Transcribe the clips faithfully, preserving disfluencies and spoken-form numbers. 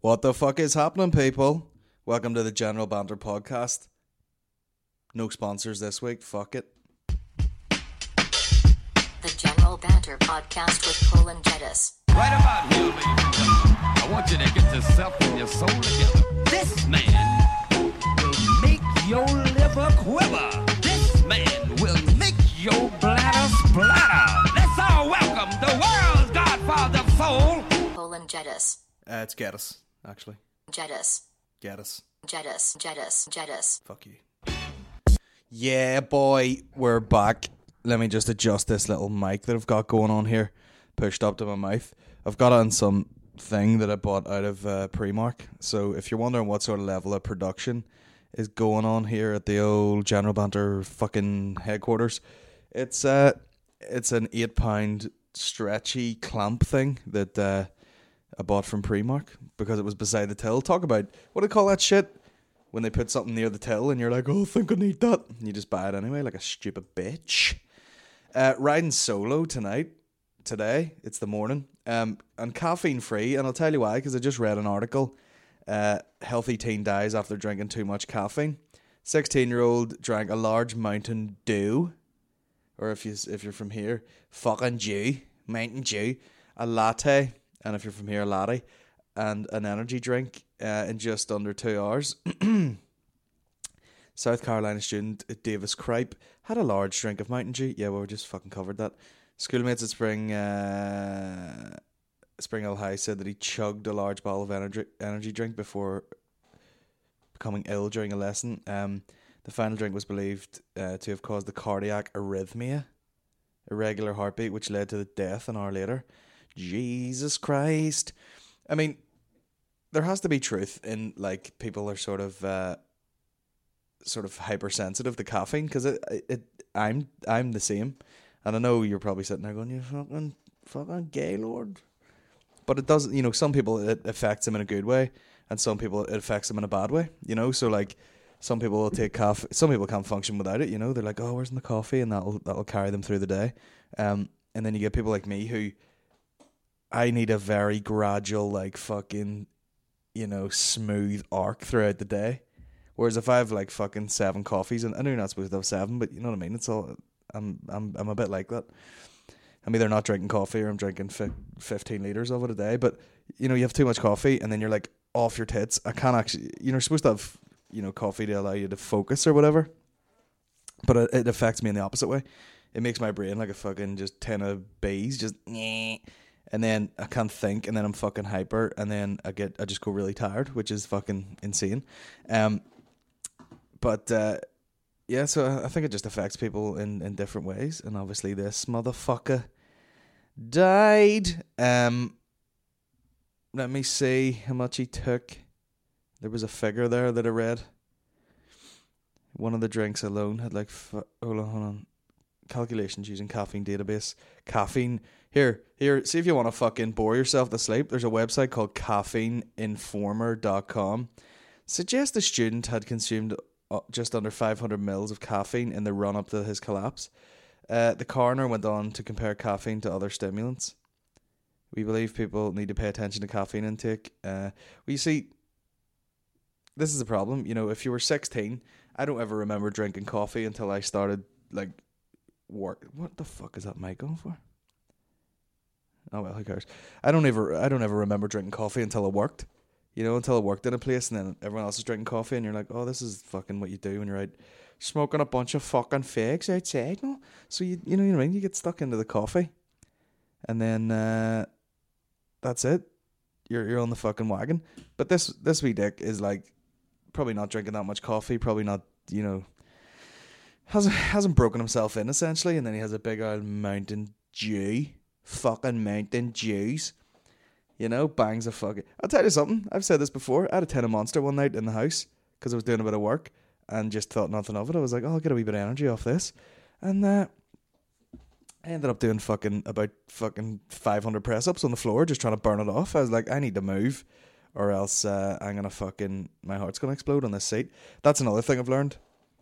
What the fuck is happening, people? Welcome to the General Banter Podcast. No sponsors this week, fuck it. The General Banter Podcast with Cole and Jettis. Right about here, ladies and gentlemen, I want you to get yourself and your soul together. This man will make your liver quiver. This man will make your bladder splatter. Let's all welcome the world's godfather of soul, Cole and Jettis. Uh, it's Geddes, actually. Jettis. Geddes. Jettis. Jettis. Jettis. Fuck you. Yeah, boy, we're back. Let me just adjust this little mic that I've got going on here, pushed up to my mouth. I've got it on some thing that I bought out of uh, Primark. So if you're wondering what sort of level of production is going on here at the old General Banter fucking headquarters, it's uh, it's an eight pound stretchy clamp thing that uh, I bought from Primark because it was beside the till. Talk about, what do they call that shit? When they put something near the till and you're like, oh, I think I need that. And you just buy it anyway, like a stupid bitch. Uh, riding solo tonight, today, it's the morning, um, and caffeine free, and I'll tell you why, because I just read an article, uh, healthy teen dies after drinking too much caffeine. sixteen year old drank a large Mountain Dew, or if, you, if you're from here, fucking Dew, Mountain Dew, a latte, and if you're from here, a latte, and an energy drink uh, in just under two hours. South Carolina student Davis Cripe had a large drink of Mountain Dew. Yeah, well, we just fucking covered that. Schoolmates at Spring uh, Spring Hill High said that he chugged a large bottle of energy energy drink before becoming ill during a lesson. Um, the final drink was believed uh, to have caused the cardiac arrhythmia, irregular heartbeat, which led to the death an hour later. Jesus Christ. I mean, there has to be truth in, like, people are sort of... Uh, sort of hypersensitive to caffeine, because it, it I'm I'm the same, and I know you're probably sitting there going, you fucking fucking gay lord, but it doesn't, you know, some people it affects them in a good way, and some people it affects them in a bad way, you know. So like, some people will take coffee, some people can't function without it, you know. They're like, oh, where's my coffee, and that'll that'll carry them through the day. Um, and then you get people like me who, I need a very gradual, like, fucking, you know, smooth arc throughout the day. Whereas if I have like fucking seven coffees, and I know you're not supposed to have seven, but you know what I mean. It's all I'm I'm I'm a bit like that. I'm either not drinking coffee or I'm drinking fi- fifteen liters of it a day. But you know, you have too much coffee, and then you're like off your tits. I can't actually. You know, you're supposed to have, you know, coffee to allow you to focus or whatever. But it, it affects me in the opposite way. It makes my brain like a fucking just ten of bees, just and then I can't think, and then I'm fucking hyper, and then I get I just go really tired, which is fucking insane. Um. But, uh, yeah, so I think it just affects people in, in different ways. And obviously this motherfucker died. Um, let me see how much he took. There was a figure there that I read. One of the drinks alone had like... F- hold on, hold on. Calculations using caffeine database. Caffeine. Here, here, see if you want to fucking bore yourself to sleep. There's a website called caffeine informer dot com. Suggests the student had consumed... just under five hundred mils of caffeine in the run-up to his collapse. Uh, the coroner went on to compare caffeine to other stimulants. We believe people need to pay attention to caffeine intake. Uh, well, you see, this is a problem. You know, if you were sixteen, I don't ever remember drinking coffee until I started, like, work. What the fuck is that mic going for? Oh, well, who cares? I don't ever, I don't ever remember drinking coffee until I worked. You know, until I worked in a place, and then everyone else is drinking coffee, and you're like, oh, this is fucking what you do when you're out smoking a bunch of fucking fags outside. No? So, you you know what I mean? You get stuck into the coffee, and then uh, that's it. You're you're on the fucking wagon. But this, this wee dick is like, probably not drinking that much coffee, probably not, you know, hasn't, hasn't broken himself in, essentially, and then he has a big old Mountain Dew. Fucking Mountain Dews. You know, bangs a fucking... I'll tell you something. I've said this before. I had a tin of Monster one night in the house because I was doing a bit of work and just thought nothing of it. I was like, oh, I'll get a wee bit of energy off this. And uh, I ended up doing fucking about fucking five hundred press-ups on the floor just trying to burn it off. I was like, I need to move or else uh, I'm going to fucking... My heart's going to explode on this seat. That's another thing I've learned.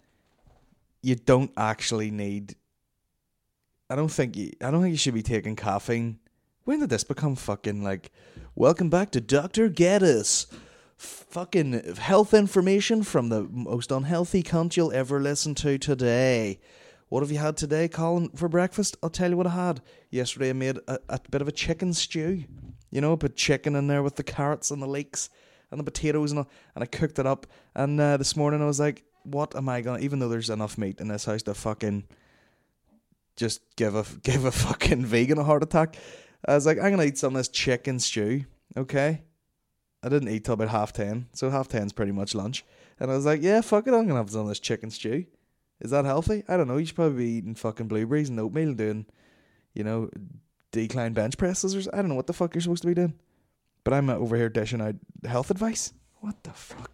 You don't actually need... I don't think you, I don't think you should be taking caffeine. When did this become fucking like, Welcome back to Doctor Geddes. Fucking health information from the most unhealthy cunt you'll ever listen to today. What have you had today, Colin, for breakfast? I'll tell you what I had. Yesterday I made a, a bit of a chicken stew. You know, put chicken in there with the carrots and the leeks and the potatoes and all, and I cooked it up. And uh, this morning I was like, what am I gonna, even though there's enough meat in this house to fucking just give a give a fucking vegan a heart attack. I was like, I'm gonna eat some of this chicken stew, okay? I didn't eat till about half ten, so half ten's pretty much lunch. And I was like, yeah, fuck it, I'm gonna have some of this chicken stew. Is that healthy? I don't know. You should probably be eating fucking blueberries and oatmeal and doing, you know, decline bench presses or I don't know what the fuck you're supposed to be doing. But I'm over here dishing out health advice. What the fuck?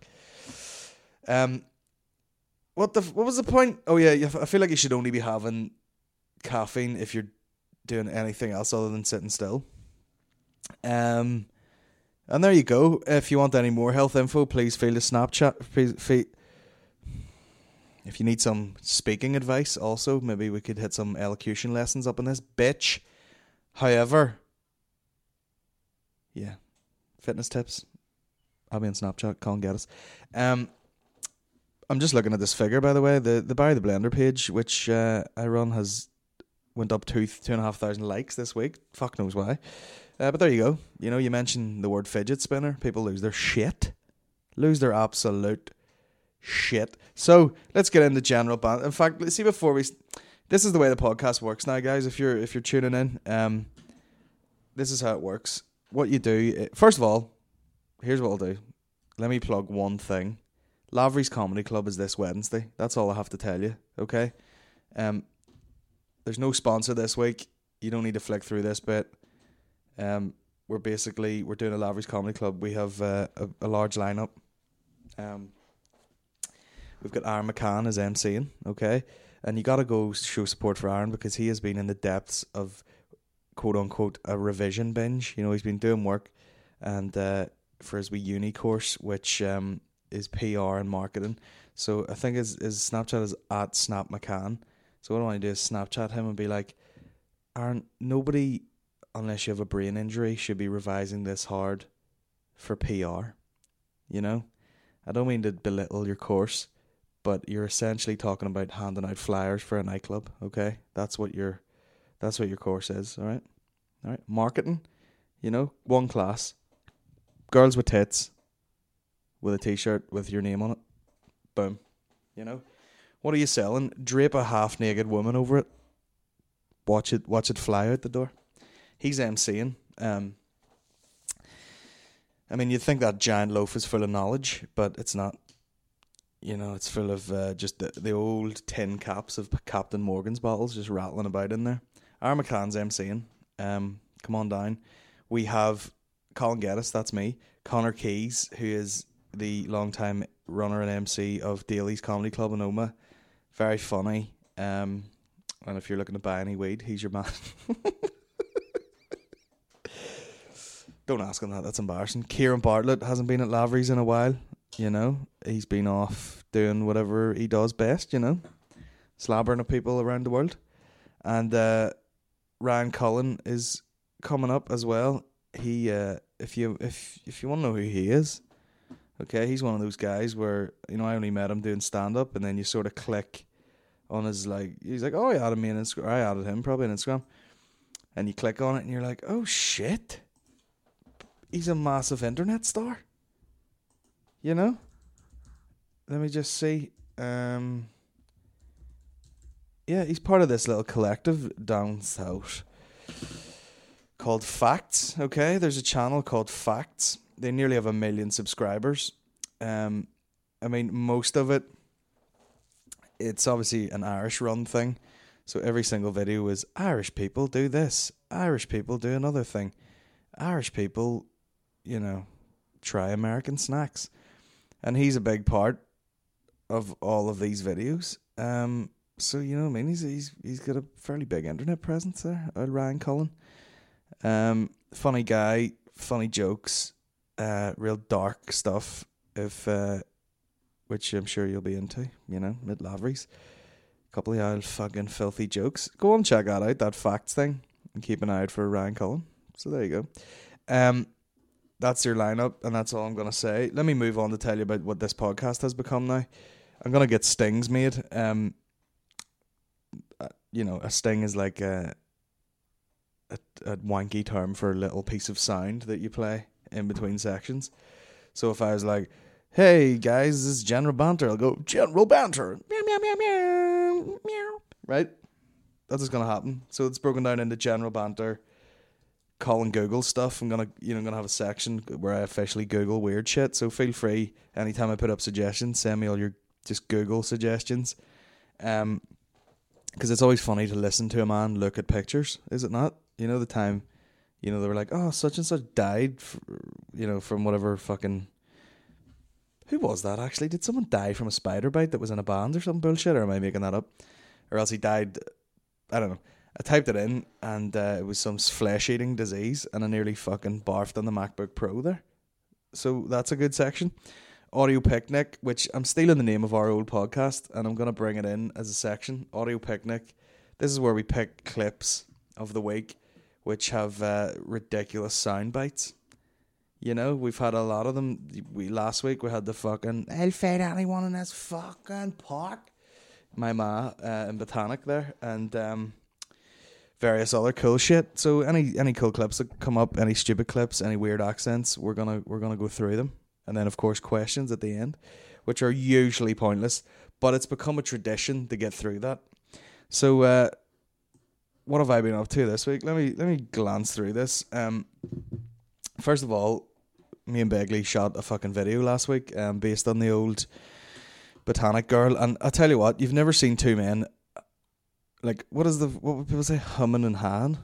Um, what the what was the point? Oh yeah, I feel like you should only be having caffeine if you're doing anything else other than sitting still. Um, and there you go. If you want any more health info, please feel to Snapchat. Please, feel, if you need some speaking advice, also maybe we could hit some elocution lessons up in this bitch. However, yeah, fitness tips. I'll be on Snapchat. Colin Geddes. Um, I'm just looking at this figure, by the way. The the Barry the Blender page, which uh, I run, has went up two two and a half thousand likes this week. Fuck knows why. Uh, but there you go. You know, you mentioned the word fidget spinner. People lose their shit. Lose their absolute shit. So let's get into general ban. In fact, let's see before we. This is the way the podcast works now, guys. If you're if you're tuning in, um, this is how it works. What you do, first of all, here's what I'll do. Let me plug one thing. Lavery's Comedy Club is this Wednesday. That's all I have to tell you. Okay. Um. There's no sponsor this week. You don't need to flick through this bit. Um, we're basically we're doing a Lavery's Comedy Club. We have uh, a, a large lineup. Um, we've got Aaron McCann as emceeing, okay, and you got to go show support for Aaron because he has been in the depths of quote unquote a revision binge. You know, he's been doing work, and uh, for his wee uni course, which um is P R and marketing. So I think his his Snapchat is at Snap McCann. So what I want to do is Snapchat him and be like, Aaron, nobody, unless you have a brain injury, should be revising this hard for P R. You know? I don't mean to belittle your course, but you're essentially talking about handing out flyers for a nightclub, okay? That's what your that's what your course is, alright? Alright. Marketing, you know, one class. Girls with tits with a t-shirt with your name on it. Boom. You know? What are you selling? Drape a half-naked woman over it. Watch it watch it fly out the door. He's emceeing. Um, I mean, you'd think that giant loaf is full of knowledge, but it's not. You know, it's full of uh, just the, the old tin caps of Captain Morgan's bottles just rattling about in there. Aaron McCann's emceeing. Um, come on down. We have Colin Geddes, that's me. Connor Keys, who is the long-time runner and M C of Daly's Comedy Club in Oma. Very funny. Um, and if you're looking to buy any weed, he's your man. Don't ask him that, that's embarrassing. Kieran Bartlett hasn't been at Lavery's in a while, you know. He's been off doing whatever he does best, you know. Slabbering at people around the world. And uh, Ryan Cullen is coming up as well. He, uh, if you if if you want to know who he is, okay, he's one of those guys where, you know, I only met him doing stand-up, and then you sort of click on his, like, he's like, oh, he added me on Instagram. I added him, probably on Instagram. And you click on it, and you're like, oh, shit. He's a massive internet star. You know? Let me just see. Um, yeah, he's part of this little collective down south called Facts, okay? There's a channel called Facts. They nearly have a million subscribers. Um, I mean, most of it, it's obviously an Irish-run thing. So every single video is Irish people do this. Irish people do another thing. Irish people, you know, try American snacks. And he's a big part of all of these videos. Um, so, you know what I mean? He's he's he's got a fairly big internet presence there, old Ryan Cullen. Um, funny guy, funny jokes. Uh, real dark stuff, if uh, which I'm sure you'll be into, you know, mid Lavery's. Couple of old fucking filthy jokes. Go and check that out, that Facts thing, and keep an eye out for Ryan Cullen. So there you go. Um, that's your lineup, and that's all I'm gonna say. Let me move on to tell you about what this podcast has become now. I'm gonna get stings made. Um, uh, you know, a sting is like a, a a wanky term for a little piece of sound that you play in between sections. So if I was like, "Hey guys, this is General Banter," I'll go General Banter. Meow meow meow meow meow. Right? That's what's gonna happen. So it's broken down into General Banter. Calling Google stuff. I'm gonna, you know, I'm gonna have a section where I officially Google weird shit. So feel free anytime I put up suggestions, send me all your just Google suggestions. Um, because it's always funny to listen to a man look at pictures, is it not? You know, the time, you know, they were like, oh, such and such died, for, you know, from whatever fucking. Who was that actually? Did someone die from a spider bite that was in a band or some bullshit? Or am I making that up? Or else he died. I don't know. I typed it in, and uh, it was some flesh-eating disease, and I nearly fucking barfed on the MacBook Pro there. So that's a good section. Audio Picnic, which I'm stealing the name of our old podcast, and I'm going to bring it in as a section. Audio Picnic. This is where we pick clips of the week, which have uh, ridiculous sound bites. You know, we've had a lot of them. We Last week, we had the fucking, I'll fight anyone in this fucking park. My ma uh, in Botanic there, and... um. various other cool shit. So any any cool clips that come up, any stupid clips, any weird accents, we're gonna we're gonna go through them. And then of course questions at the end, which are usually pointless, but it's become a tradition to get through that. So uh, what have I been up to this week? Let me let me glance through this. Um, first of all, me and Begley shot a fucking video last week, um, based on the old Botanic girl, and I tell you what, you've never seen two men. Like, what is the, what would people say, humming and hawing?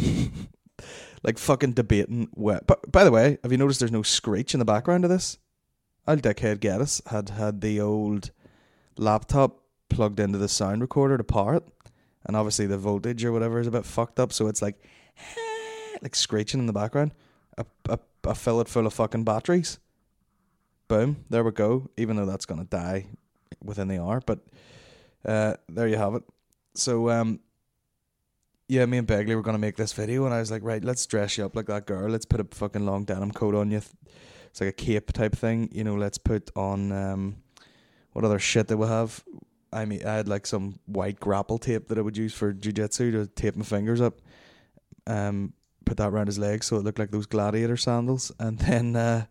Like, fucking debating. Wet. But, by the way, have you noticed there's no screech in the background of this? I'll dickhead Geddes had had the old laptop plugged into the sound recorder to power it. And obviously the voltage or whatever is a bit fucked up, so it's like, like screeching in the background. I, I, I fill it full of fucking batteries. Boom, there we go. Even though that's going to die within the hour. But uh, there you have it. So, um, yeah, me and Begley were going to make this video, and I was like, right, let's dress you up like that girl. Let's put a fucking long denim coat on you. It's like a cape type thing. You know, let's put on, um, what other shit that we have? I mean, I had like some white grapple tape that I would use for jiu-jitsu to tape my fingers up. Um, put that around his legs so it looked like those gladiator sandals. And then, uh,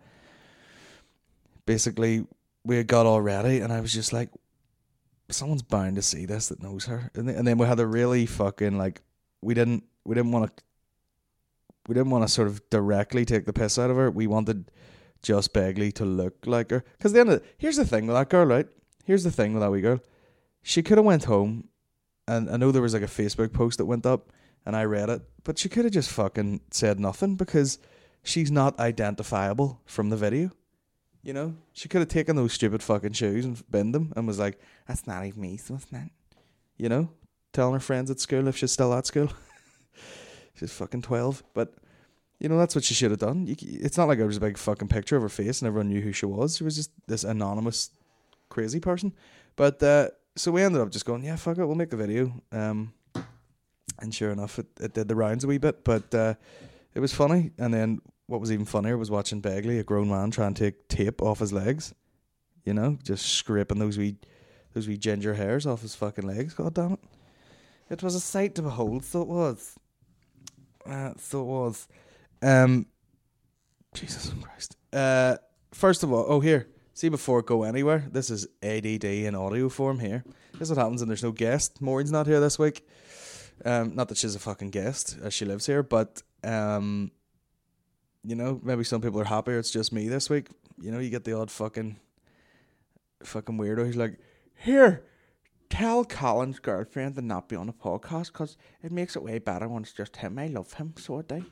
basically, we had got all ready, and I was just like, someone's bound to see this that knows her. And, and then we had a really fucking, like, we didn't we didn't want to we didn't want to sort of directly take the piss out of her. We wanted just Begley to look like her, because the end of, here's the thing with that girl, right? Here's the thing with that wee girl. She could have went home, and I know there was like a Facebook post that went up, and I read it, but she could have just fucking said nothing, because she's not identifiable from the video. You know, she could have taken those stupid fucking shoes and binned them and was like, that's not even me, so it's not. You know, telling her friends at school if she's still at school. She's fucking twelve. But, you know, that's what she should have done. You, it's not like there was a big fucking picture of her face and everyone knew who she was. She was just this anonymous crazy person. But, uh, so we ended up just going, yeah, fuck it, we'll make the video. Um, and sure enough, it, it did the rounds a wee bit. But uh, it was funny. And then what was even funnier was watching Begley, a grown man, try and take tape off his legs. You know, just scraping those wee, those wee ginger hairs off his fucking legs. God damn it! It was a sight to behold. So it was. Uh, so it was. Um, Jesus Christ. Uh, first of all, oh here, see before it go anywhere. This is A D D in audio form here. This is what happens when there's no guest. Maureen's not here this week. Um, not that she's a fucking guest, as she lives here, but um. You know, maybe some people are happier it's just me this week. You know, you get the odd fucking fucking weirdo who's like, here, tell Colin's girlfriend to not be on a podcast because it makes it way better when it's just him. I love him, so I do.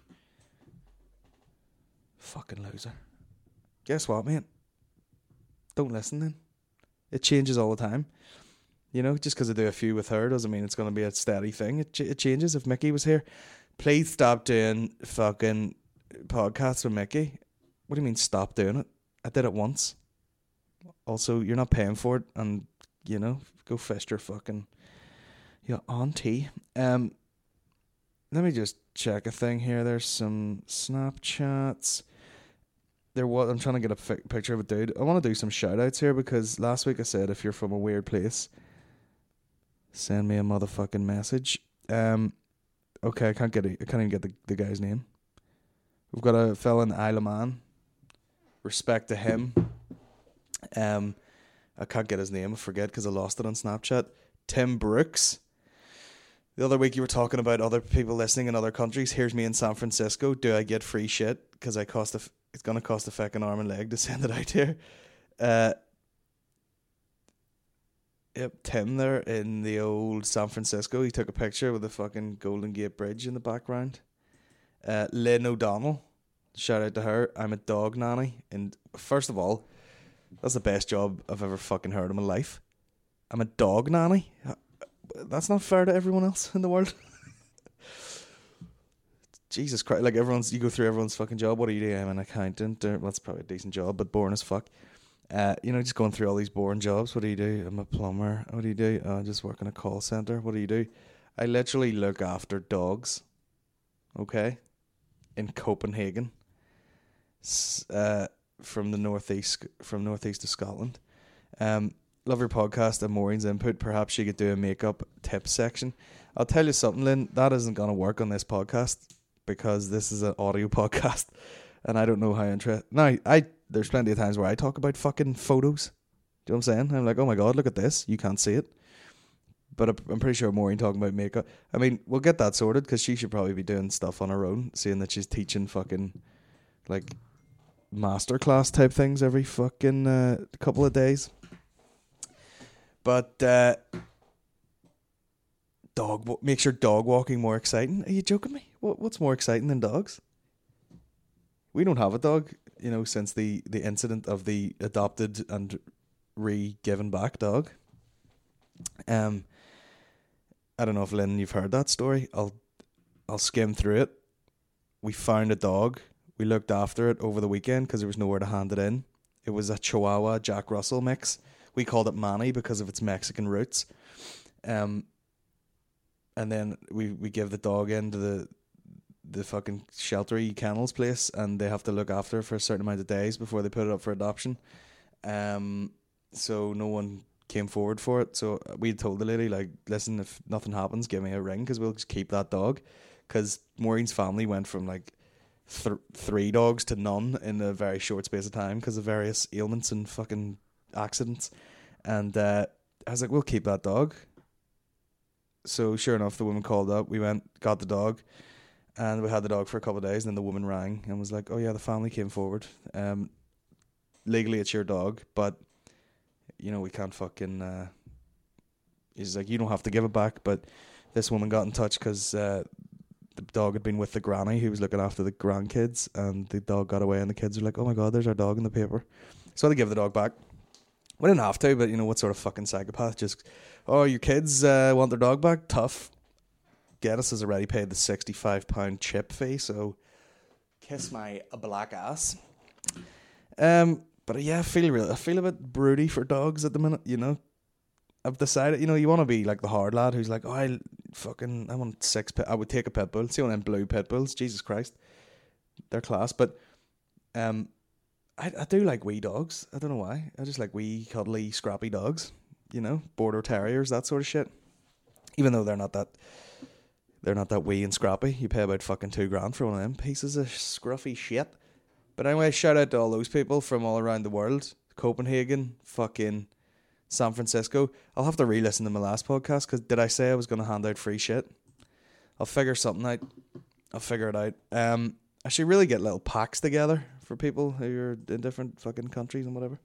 Fucking loser. Guess what, mate? Don't listen then. It changes all the time. You know, just because I do a few with her doesn't mean it's going to be a steady thing. It, ch- it changes. If Mickey was here, please stop doing fucking podcasts with Mickey. What do you mean stop doing it? I did it once. Also, you're not paying for it, and you know, go fist your fucking your auntie. Um, let me just check a thing here. There's some Snapchats. there was. I'm trying to get a fi- picture of a dude. I want to do some shout outs here because last week I said if you're from a weird place, send me a motherfucking message. Um, okay, I can't get it. I can't even get the, the guy's name. We've got a fella in Isle of Man. Respect to him. Um, I can't get his name. I forget because I lost it on Snapchat. Tim Brooks. The other week you were talking about other people listening in other countries. Here's me in San Francisco. Do I get free shit? Because I cost a, it's going to cost a fucking arm and leg to send it out here. Uh, yep, Tim there in the old San Francisco. He took a picture with the fucking Golden Gate Bridge in the background. Uh, Lynn O'Donnell. Shout out to her. I'm a dog nanny. And first of all, that's the best job I've ever fucking heard in my life. I'm a dog nanny. That's not fair to everyone else in the world. Jesus Christ. Like everyone's, you go through everyone's fucking job. What do you do? I'm an accountant. Well, that's probably a decent job, but boring as fuck. Uh, you know, just going through all these boring jobs. What do you do? I'm a plumber. What do you do? I uh, just work in a call centre. What do you do? I literally look after dogs. Okay? In Copenhagen. Uh, from the northeast, from northeast of Scotland. Um, love your podcast and Maureen's input. Perhaps you could do a makeup tips section. I'll tell you something, Lynn. That isn't going to work on this podcast because this is an audio podcast, and I don't know how interesting. Now, I there's plenty of times where I talk about fucking photos. Do you know what I'm saying? I'm like, oh my god, look at this. You can't see it, but I'm pretty sure Maureen talking about makeup. I mean, we'll get that sorted because she should probably be doing stuff on her own, seeing that she's teaching fucking like masterclass type things every fucking uh, couple of days. But uh, dog makes your dog walking more exciting. Are you joking me? What what's more exciting than dogs? We don't have a dog, you know, since the, the incident of the adopted and re-given back dog. Um, I don't know if Lynn, you've heard that story. I'll I'll skim through it. We found a dog. We looked after it over the weekend because there was nowhere to hand it in. It was a Chihuahua Jack Russell mix. We called it Manny because of its Mexican roots. Um, and then we, we give the dog into the the fucking sheltery kennels place, and they have to look after it for a certain amount of days before they put it up for adoption. Um, so no one came forward for it. So we told the lady, like, listen, if nothing happens, give me a ring because we'll just keep that dog. Because Maureen's family went from like Th- three dogs to none in a very short space of time because of various ailments and fucking accidents. And uh, I was like, we'll keep that dog. So sure enough, the woman called up. We went, got the dog, and we had the dog for a couple of days. And then the woman rang and was like, oh yeah, the family came forward. Um, legally it's your dog, but you know, we can't fucking uh, he's like, you don't have to give it back. But this woman got in touch because uh, the dog had been with the granny who was looking after the grandkids, and the dog got away, and the kids were like, oh my god, there's our dog in the paper. So they give the dog back. We didn't have to, but you know, what sort of fucking psychopath just, oh, your kids uh, want their dog back? Tough. Geddes has already paid the sixty-five pound chip fee, so kiss my black ass. Um, but yeah, I feel really, I feel a bit broody for dogs at the minute, you know. I've decided, you know, you want to be like the hard lad who's like, oh, I fucking, I want six pit, I would take a pit bull. See one of them blue pit bulls, Jesus Christ. They're class, but um, I, I do like wee dogs. I don't know why. I just like wee, cuddly, scrappy dogs, you know, border terriers, that sort of shit. Even though they're not that, they're not that wee and scrappy. You pay about fucking two grand for one of them pieces of scruffy shit. But anyway, shout out to all those people from all around the world. Copenhagen, fucking San Francisco. I'll have to re-listen to my last podcast because did I say I was going to hand out free shit? I'll figure something out. I'll figure it out. Um, I should really get little packs together for people who are in different fucking countries and whatever.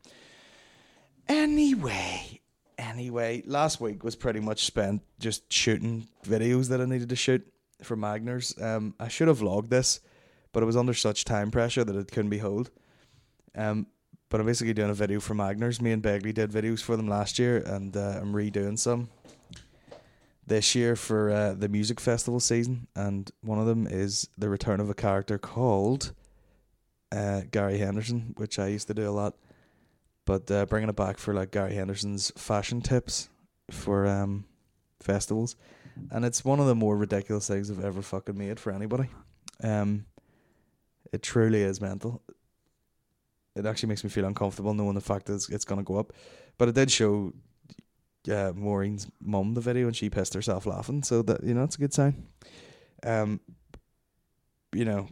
Anyway, anyway, last week was pretty much spent just shooting videos that I needed to shoot for Magners. Um, I should have vlogged this, but it was under such time pressure that it couldn't be held. Um, but I'm basically doing a video for Magners. Me and Begley did videos for them last year, and uh, I'm redoing some this year for uh, the music festival season. And one of them is the return of a character called uh, Gary Henderson, which I used to do a lot. But uh, bringing it back for like Gary Henderson's fashion tips for um, festivals. And it's one of the more ridiculous things I've ever fucking made for anybody. Um, it truly is mental. it actually makes me feel uncomfortable knowing the fact that it's, it's going to go up. But it did show uh, Maureen's mum the video, and she pissed herself laughing. So that, you know, it's a good sign. Um, you know,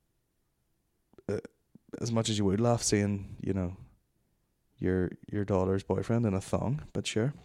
uh, as much as you would laugh seeing, you know, your your daughter's boyfriend in a thong, but sure.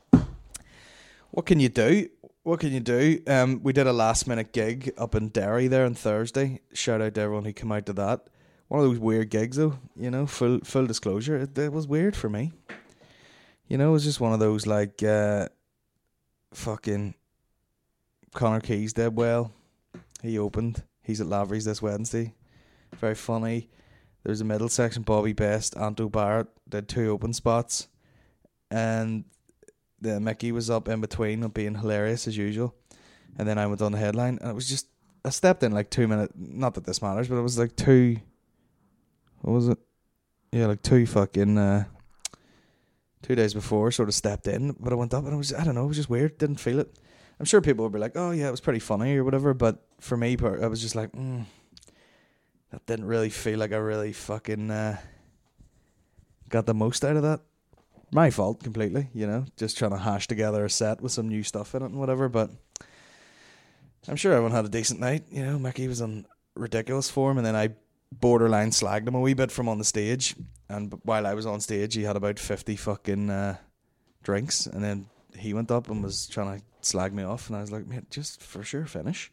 What can you do? What can you do? Um, we did a last minute gig up in Derry there on Thursday. Shout out to everyone who came out to that. One of those weird gigs though, you know, full full disclosure. It, it was weird for me. You know, it was just one of those like uh, fucking Connor Keys did well. He opened. He's at Lavery's this Wednesday. Very funny. There's a middle section, Bobby Best, Anto Barrett did two open spots. And the Mickey was up in between of being hilarious as usual. And then I went on the headline, and it was just, I stepped in like two minutes, not that this matters, but it was like two, what was it? Yeah, like two fucking, uh, two days before, sort of stepped in, but I went up and it was, I don't know, it was just weird, didn't feel it. I'm sure people would be like, oh yeah, it was pretty funny or whatever, but for me, I was just like, mm, that didn't really feel like I really fucking uh, got the most out of that. My fault completely, you know, just trying to hash together a set with some new stuff in it and whatever, but I'm sure everyone had a decent night. You know, Mickey was in ridiculous form, and then I borderline slagged him a wee bit from on the stage, and while I was on stage he had about fifty fucking uh, drinks, and then he went up and was trying to slag me off, and I was like, mate, just for sure finish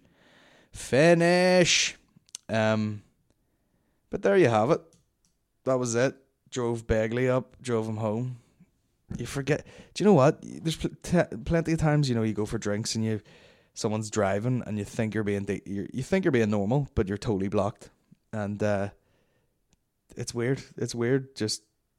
finish um but there you have it. That was it. Drove Begley up, drove him home. You forget, do you know what, there's pl- t- plenty of times, you know, you go for drinks and you someone's driving and you think you're being de- you're, you think you're being normal, but you're totally blocked, and uh it's weird it's weird just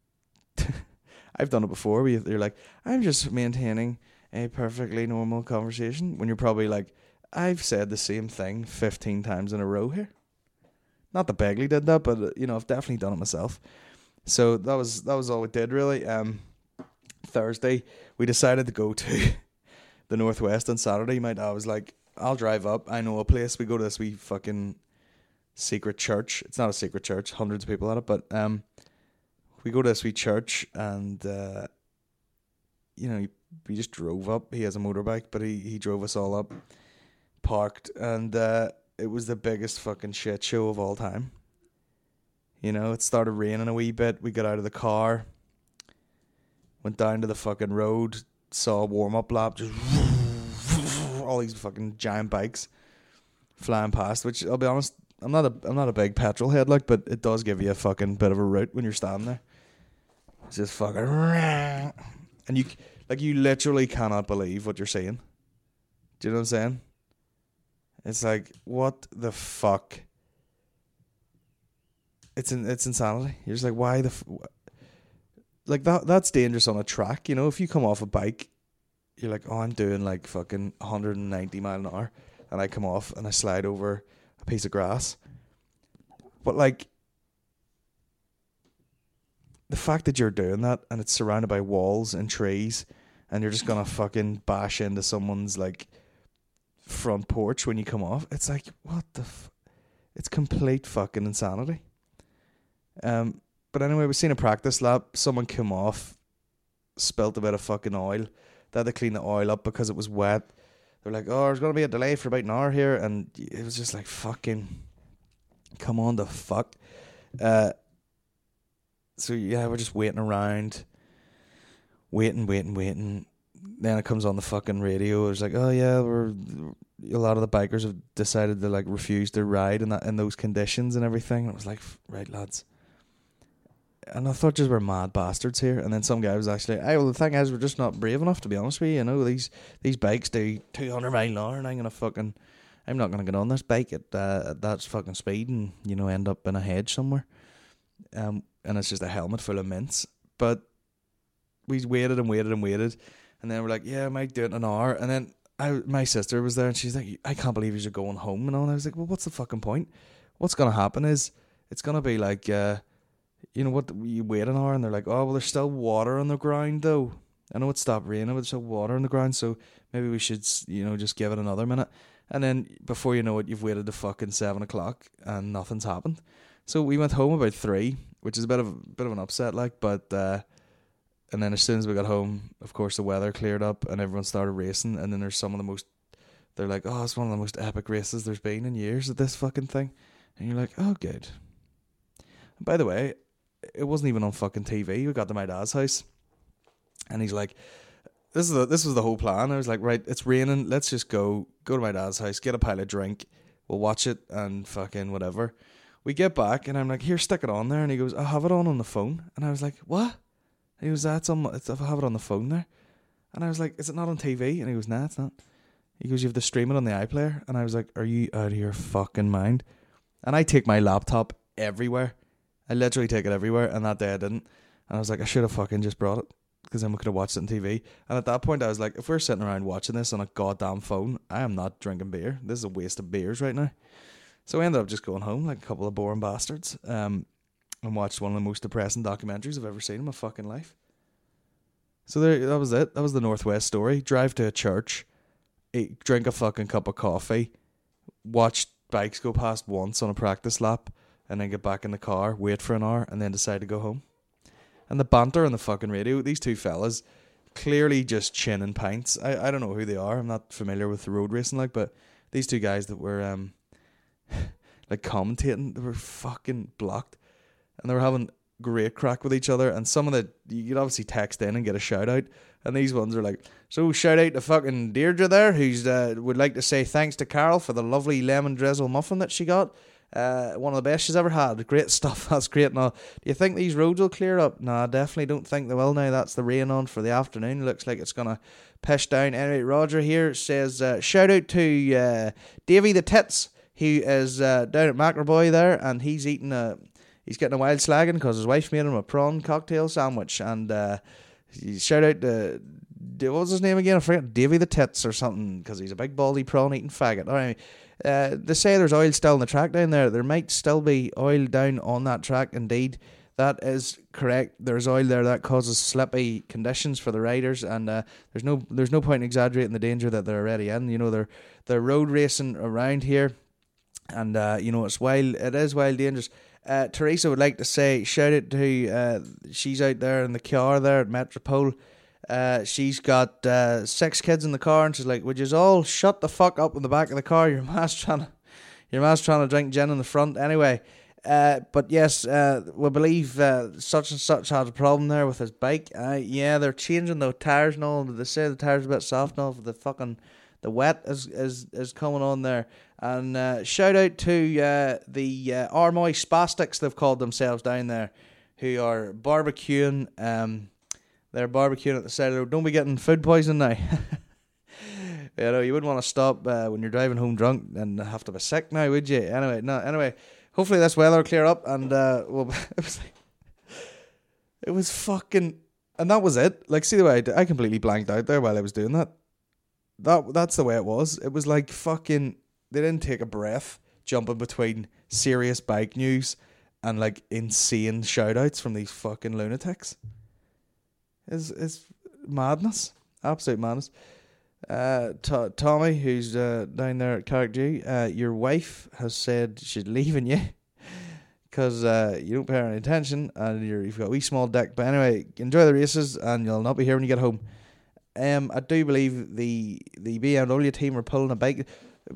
I've done it before where you're like, I'm just maintaining a perfectly normal conversation, when you're probably like, I've said the same thing fifteen times in a row here. Not that Begley did that, but you know, I've definitely done it myself. So that was that was all we did really. Um, Thursday we decided to go to the Northwest on Saturday. My dad was like, I'll drive up, I know a place. We go to this wee fucking secret church. It's not a secret church, hundreds of people at it, but um, we go to this wee church, and uh, you know, we just drove up. He has a motorbike, but he, he drove us all up, parked, and uh, it was the biggest fucking shit show of all time. You know, it started raining a wee bit. We got out of the car, went down to the fucking road, saw a warm-up lap, just all these fucking giant bikes flying past, which I'll be honest, I'm not a I'm not a big petrol head, like, but it does give you a fucking bit of a route when you're standing there. It's just fucking, and you like you literally cannot believe what you're seeing. Do you know what I'm saying? It's like, what the fuck? It's in, it's insanity. You're just like, why the f-? Like that that's dangerous on a track, you know. If you come off a bike, you're like, oh, I'm doing like fucking one hundred ninety mile an hour, and I come off and I slide over a piece of grass. But like, the fact that you're doing that and it's surrounded by walls and trees, and you're just gonna fucking bash into someone's like front porch when you come off, it's like, what the f-? It's complete fucking insanity. Um, but anyway, we've seen a practice lap. Someone came off, spilt a bit of fucking oil. They had to clean the oil up because it was wet. They're like, oh, there's going to be a delay for about an hour here. And it was just like, fucking, come on the fuck. Uh, so yeah, we're just waiting around. Waiting, waiting, waiting. Then it comes on the fucking radio. It's like, oh yeah, we're, a lot of the bikers have decided to like refuse to ride in that in those conditions and everything. And it was like, right lads. And I thought just we're mad bastards here. And then some guy was actually, hey, well the thing is, we're just not brave enough, to be honest with you. You know, these these bikes do two hundred mile an hour, and I'm gonna fucking, I'm not gonna get on this bike at, uh, at that fucking speed and, you know, end up in a hedge somewhere. Um, and it's just a helmet full of mints. But we waited and waited and waited, and then we're like, yeah, I might do it in an hour. And then I, my sister was there, and she's like, I can't believe you're going home and all. And I was like, well, what's the fucking point? What's gonna happen is it's gonna be like, uh, you know what, you wait an hour, and they're like, oh well, there's still water on the ground though. I know it stopped raining, but there's still water on the ground, so maybe we should, you know, just give it another minute. And then before you know it, you've waited to fucking seven o'clock and nothing's happened. So we went home about three, which is a bit of a bit of an upset, like. But uh, and then as soon as we got home, of course the weather cleared up and everyone started racing. And then there's some of the most, they're like, oh, it's one of the most epic races there's been in years at this fucking thing. And you're like, oh, good. And by the way, it wasn't even on fucking T V. We got to my dad's house, and he's like, "This is the this was the whole plan." I was like, "Right, it's raining. Let's just go go to my dad's house, get a pile of drink. We'll watch it and fucking whatever." We get back, and I'm like, "Here, stick it on there." And he goes, "I have it on on the phone." And I was like, "What?" And he goes, "That's on. It's, I have it on the phone there." And I was like, "Is it not on T V?" And he goes, "Nah, it's not." He goes, "You have to stream it on the iPlayer." And I was like, "Are you out of your fucking mind?" And I take my laptop everywhere. I literally take it everywhere, and that day I didn't. And I was like, I should have fucking just brought it, because then we could have watched it on T V. And at that point, I was like, if we're sitting around watching this on a goddamn phone, I am not drinking beer. This is a waste of beers right now. So I ended up just going home like a couple of boring bastards, um, and watched one of the most depressing documentaries I've ever seen in my fucking life. So there, that was it. That was the Northwest story. Drive to a church, eat, drink a fucking cup of coffee, watch bikes go past once on a practice lap, and then get back in the car, wait for an hour, and then decide to go home. And the banter on the fucking radio, these two fellas, clearly just chinning pints. I, I don't know who they are. I'm not familiar with the road racing, like, but these two guys that were um like commentating, they were fucking blocked, and they were having great crack with each other. And some of the, you could obviously text in and get a shout out, and these ones are like, so shout out to fucking Deirdre there, who's uh, would like to say thanks to Carol for the lovely lemon drizzle muffin that she got. Uh, one of the best she's ever had. Great stuff. That's great. Now, do you think these roads will clear up? No, I definitely don't think they will now. That's the rain on for the afternoon. Looks like it's gonna pish down. Anyway, Roger here says uh, shout out to uh, Davey the Tits, who is uh, down at Macroboy there, and he's eating a he's getting a wild slagging because his wife made him a prawn cocktail sandwich. And uh, shout out to, what was his name again? I forget. Davey the Tits or something, because he's a big baldy prawn eating faggot. All right. Uh, they say there's oil still on the track down there. There might still be oil down on that track. Indeed, that is correct. There's oil there that causes slippy conditions for the riders, and uh, there's no there's no point in exaggerating the danger that they're already in. You know, they're they're road racing around here, and uh, you know it's wild. It is wild dangerous. Uh, Teresa would like to say shout out to uh, she's out there in the car there at Metropole. Uh, she's got uh, six kids in the car, and she's like, would you all shut the fuck up in the back of the car? Your ma's trying to, your ma's trying to drink gin in the front. Anyway, uh, but yes, uh, we believe uh, such and such had a problem there with his bike. Uh, yeah, they're changing the tires and all. They say the tires are a bit soft now. For the fucking the wet is is is coming on there. And uh, shout out to uh, the uh, Armoy Spastics, they've called themselves down there, who are barbecuing. Um, They're barbecuing at the side of the road. Don't be getting food poisoning now. You know, you wouldn't want to stop uh, when you're driving home drunk and have to be sick now, would you? Anyway, no. Anyway, hopefully this weather will clear up, and uh, well, it was like, it was fucking, and that was it. Like, see the way I, did, I completely blanked out there while I was doing that. That that's the way it was. It was like fucking. They didn't take a breath, jumping between serious bike news and like insane shout outs from these fucking lunatics. Is is madness, absolute madness. Uh, T- Tommy, who's uh, down there at Carrick G, uh, your wife has said she's leaving you because uh, you don't pay her any attention and you're, you've got a wee small dick. But anyway, enjoy the races and you'll not be here when you get home. Um, I do believe the the B M W team were pulling a bike.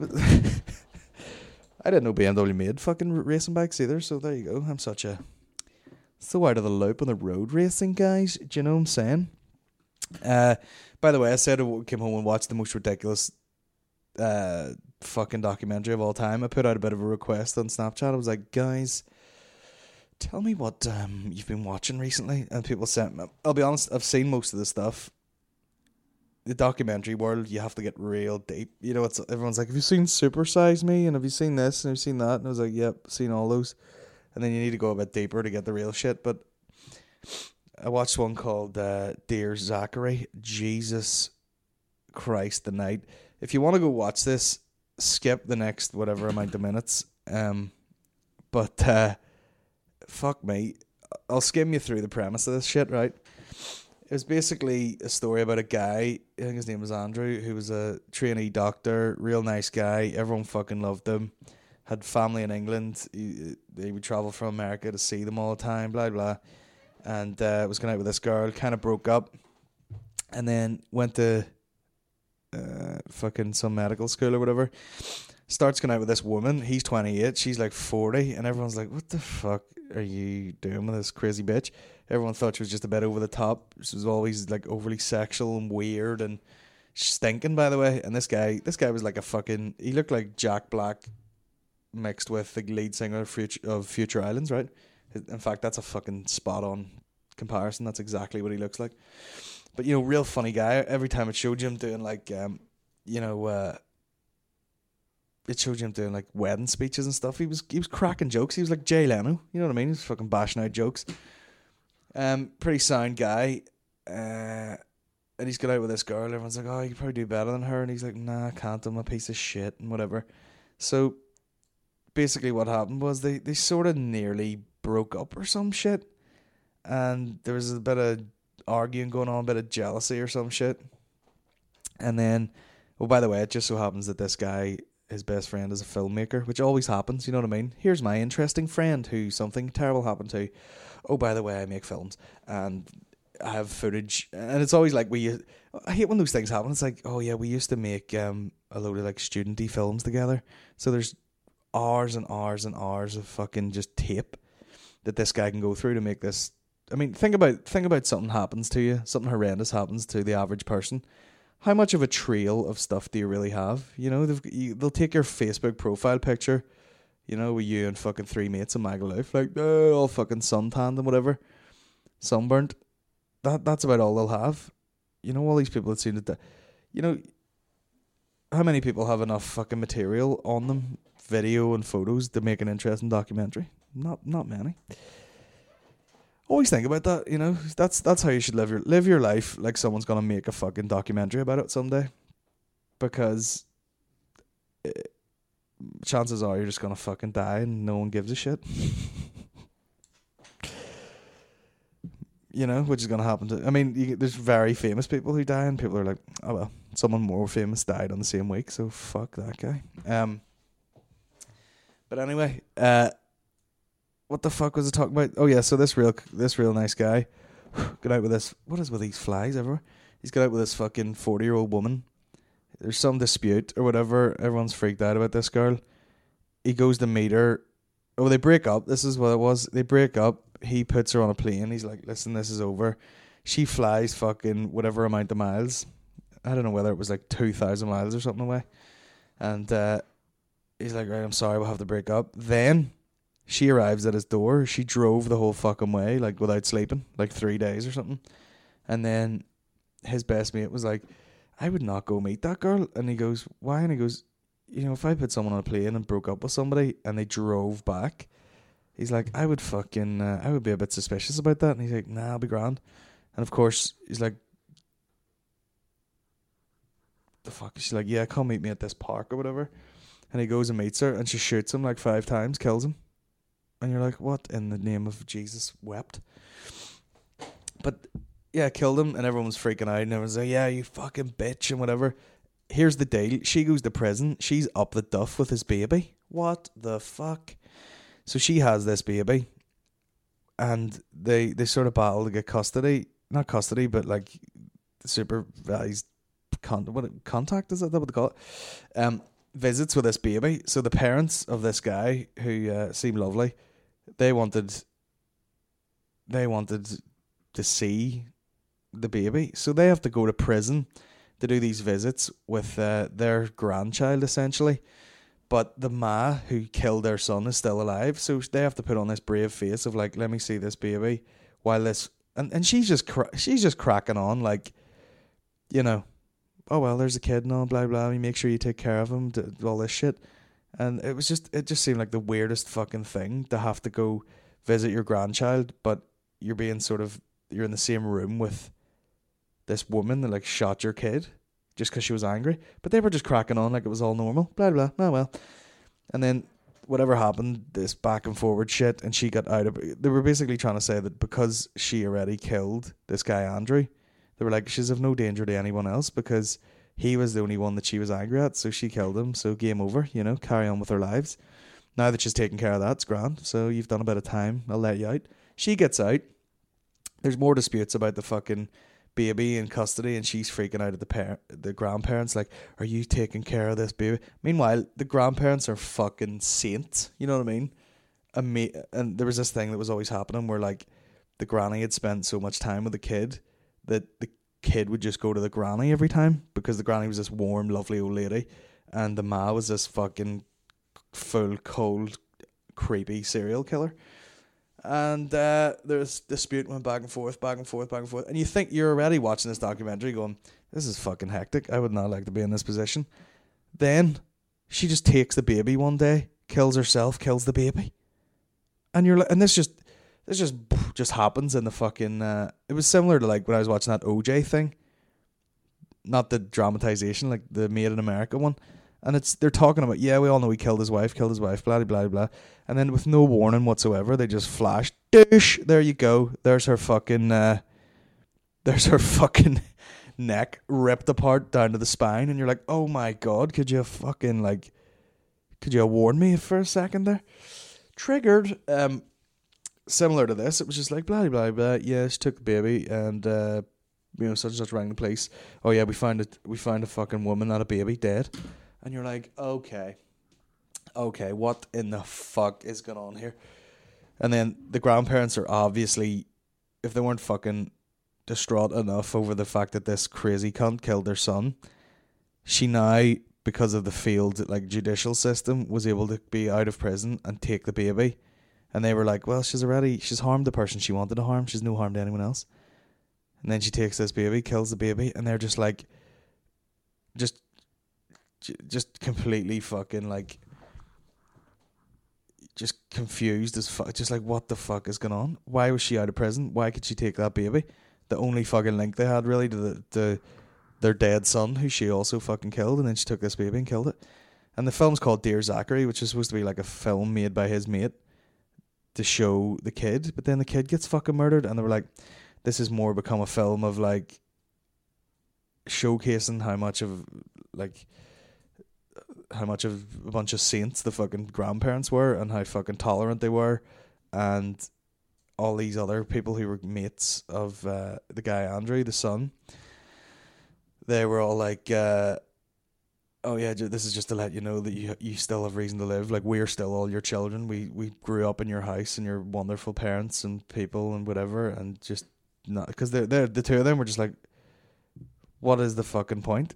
I didn't know B M W made fucking racing bikes either. So there you go. I'm such a so out of the loop on the road racing, guys. Do you know what I'm saying? Uh, by the way, I said I came home and watched the most ridiculous uh fucking documentary of all time. I put out a bit of a request on Snapchat. I was like, guys, tell me what um you've been watching recently. And people sent me. I'll be honest, I've seen most of the stuff. The documentary world, you have to get real deep. You know, it's everyone's like, have you seen Super Size Me? And have you seen this? And have you seen that? And I was like, yep, seen all those. And then you need to go a bit deeper to get the real shit. But I watched one called uh, Dear Zachary. Jesus Christ, the night. If you want to go watch this, skip the next whatever amount of minutes. Um, but uh, fuck me. I'll skim you through the premise of this shit, right? It was basically a story about a guy, I think his name was Andrew, who was a trainee doctor, real nice guy. Everyone fucking loved him. had family in England. He, he would travel from America to see them all the time, blah, blah. And uh, was going out with this girl, kind of broke up, and then went to uh, fucking some medical school or whatever. Starts going out with this woman. He's twenty-eight, she's like forty, and everyone's like, what the fuck are you doing with this crazy bitch? Everyone thought she was just a bit over the top. She was always like overly sexual and weird and stinking, by the way. And this guy, this guy was like a fucking, he looked like Jack Black mixed with the lead singer of Future, of Future Islands, right? In fact, that's a fucking spot on comparison. That's exactly what he looks like. But, you know, real funny guy. Every time it showed him doing like, um, you know, uh, it showed him doing like wedding speeches and stuff. He was he was cracking jokes. He was like Jay Leno, you know what I mean? He was fucking bashing out jokes. Um, pretty sound guy. Uh, and he's got out with this girl. Everyone's like, oh, you could probably do better than her. And he's like, nah, I can't. I'm a piece of shit and whatever. So basically what happened was they, they sort of nearly broke up or some shit. And there was a bit of arguing going on, a bit of jealousy or some shit. And then, well, by the way, it just so happens that this guy, his best friend, is a filmmaker, which always happens, you know what I mean? Here's my interesting friend who something terrible happened to. Oh, by the way, I make films and I have footage. And it's always like, we, I hate when those things happen. It's like, oh yeah, we used to make um, a load of like student-y films together. So there's hours and hours and hours of fucking just tape that this guy can go through to make this. I mean, think about think about something happens to you, something horrendous happens to the average person. How much of a trail of stuff do you really have? You know, they've, you, they'll take your Facebook profile picture, you know, with you and fucking three mates in Magaluf, like, oh, all fucking suntanned and whatever, sunburnt. That That's about all they'll have. You know, all these people that seem to, you know, how many people have enough fucking material on them, video and photos, to make an interesting documentary? Not not many. Always think about that, you know. That's that's how you should live your live your life, like someone's gonna make a fucking documentary about it someday, because it, chances are you're just gonna fucking die and no one gives a shit. You know, which is gonna happen to. I mean, you, there's very famous people who die, and people are like, oh well, someone more famous died on the same week, so fuck that guy. Um. But anyway, uh. What the fuck was I talking about? Oh yeah, so this real this real nice guy got out with this. What is with these flies everywhere? He's got out with this fucking forty year old woman. There's some dispute or whatever. Everyone's freaked out about this girl. He goes to meet her. Oh, they break up. This is what it was. They break up. He puts her on a plane. He's like, listen, this is over. She flies fucking whatever amount of miles. I don't know whether it was like two thousand miles or something away. And uh, he's like, right, I'm sorry, we'll have to break up. Then she arrives at his door. She drove the whole fucking way, like without sleeping, like three days or something. And then his best mate was like, I would not go meet that girl. And he goes, why? And he goes, you know, if I put someone on a plane and broke up with somebody and they drove back, he's like, I would fucking, uh, I would be a bit suspicious about that. And he's like, nah, I'll be grand. And of course, he's like, the fuck? She's like, yeah, come meet me at this park or whatever. And he goes and meets her and she shoots him like five times, kills him. And you're like, what in the name of Jesus wept? But yeah, killed him, and everyone's freaking out, and everyone's like, yeah, you fucking bitch, and whatever. Here's the deal. She goes to prison. She's up the duff with his baby. What the fuck? So she has this baby, and they, they sort of battle to get custody. Not custody, but like supervised con- what, contact, is that what they call it? Um, visits with this baby. So the parents of this guy, who uh, seemed lovely, They wanted, they wanted to see the baby, so they have to go to prison to do these visits with uh, their grandchild, essentially. But the ma who killed their son is still alive, so they have to put on this brave face of like, let me see this baby, while this, and and she's just cra- she's just cracking on, like, you know, oh well, there's a kid and all, blah blah. You make sure you take care of him, do all this shit. And it was just, it just seemed like the weirdest fucking thing to have to go visit your grandchild, but you're being sort of, you're in the same room with this woman that like shot your kid just because she was angry. But they were just cracking on like it was all normal, blah blah. Oh well. And then whatever happened, this back and forward shit, and she got out of it. They were basically trying to say that because she already killed this guy Andrew, they were like, she's of no danger to anyone else because he was the only one that she was angry at, so she killed him, so game over, you know, carry on with their lives. Now that she's taken care of that, it's grand. So you've done a bit of time. I'll let you out. She gets out. There's more disputes about the fucking baby in custody, and she's freaking out at the parent, the grandparents, like, are you taking care of this baby? Meanwhile, the grandparents are fucking saints. You know what I mean? And, me, and there was this thing that was always happening where, like, the granny had spent so much time with the kid that the kid would just go to the granny every time, because the granny was this warm, lovely old lady, and the ma was this fucking full, cold, creepy serial killer. And uh, there's dispute, went back and forth, back and forth, back and forth. And you think you're already watching this documentary going, this is fucking hectic. I would not like to be in this position. Then she just takes the baby one day, kills herself, kills the baby. And you're like, and this just, this just, just happens in the fucking, uh, it was similar to like when I was watching that O J thing. Not the dramatization, like the Made in America one. And it's they're talking about, yeah, we all know he killed his wife, killed his wife, blah, blah, blah. And then with no warning whatsoever, they just flash, douche, there you go. There's her fucking, uh, there's her fucking neck ripped apart down to the spine. And you're like, oh my God, could you fucking, like, could you have warned me for a second there? Triggered. Um, similar to this, it was just like, blah, blah, blah. Yeah, she took the baby and, uh, you know, such and such rang the police. Oh yeah, we found it. We found a fucking woman, not a baby, dead. And you're like, okay, okay, what in the fuck is going on here? And then the grandparents are obviously, if they weren't fucking distraught enough over the fact that this crazy cunt killed their son, she now, because of the failed like judicial system, was able to be out of prison and take the baby. And they were like, well, she's already, she's harmed the person she wanted to harm. She's no harm to anyone else. And then she takes this baby, kills the baby, and they're just like, just, just completely fucking like, just confused as fuck. Just like, what the fuck is going on? Why was she out of prison? Why could she take that baby? The only fucking link they had really to the, to their dead son, who she also fucking killed, and then she took this baby and killed it. And the film's called Dear Zachary, which is supposed to be like a film made by his mate to show the kid, but then the kid gets fucking murdered, and they were like, this is more become a film of like showcasing how much of like how much of a bunch of saints the fucking grandparents were, and how fucking tolerant they were, and all these other people who were mates of uh, the guy Andrew, the son. They were all like, uh, oh yeah, this is just to let you know that you you still have reason to live. Like, we're still all your children. We we grew up in your house, and you're wonderful parents and people and whatever, and just not, because they're, they're the two of them were just like, what is the fucking point?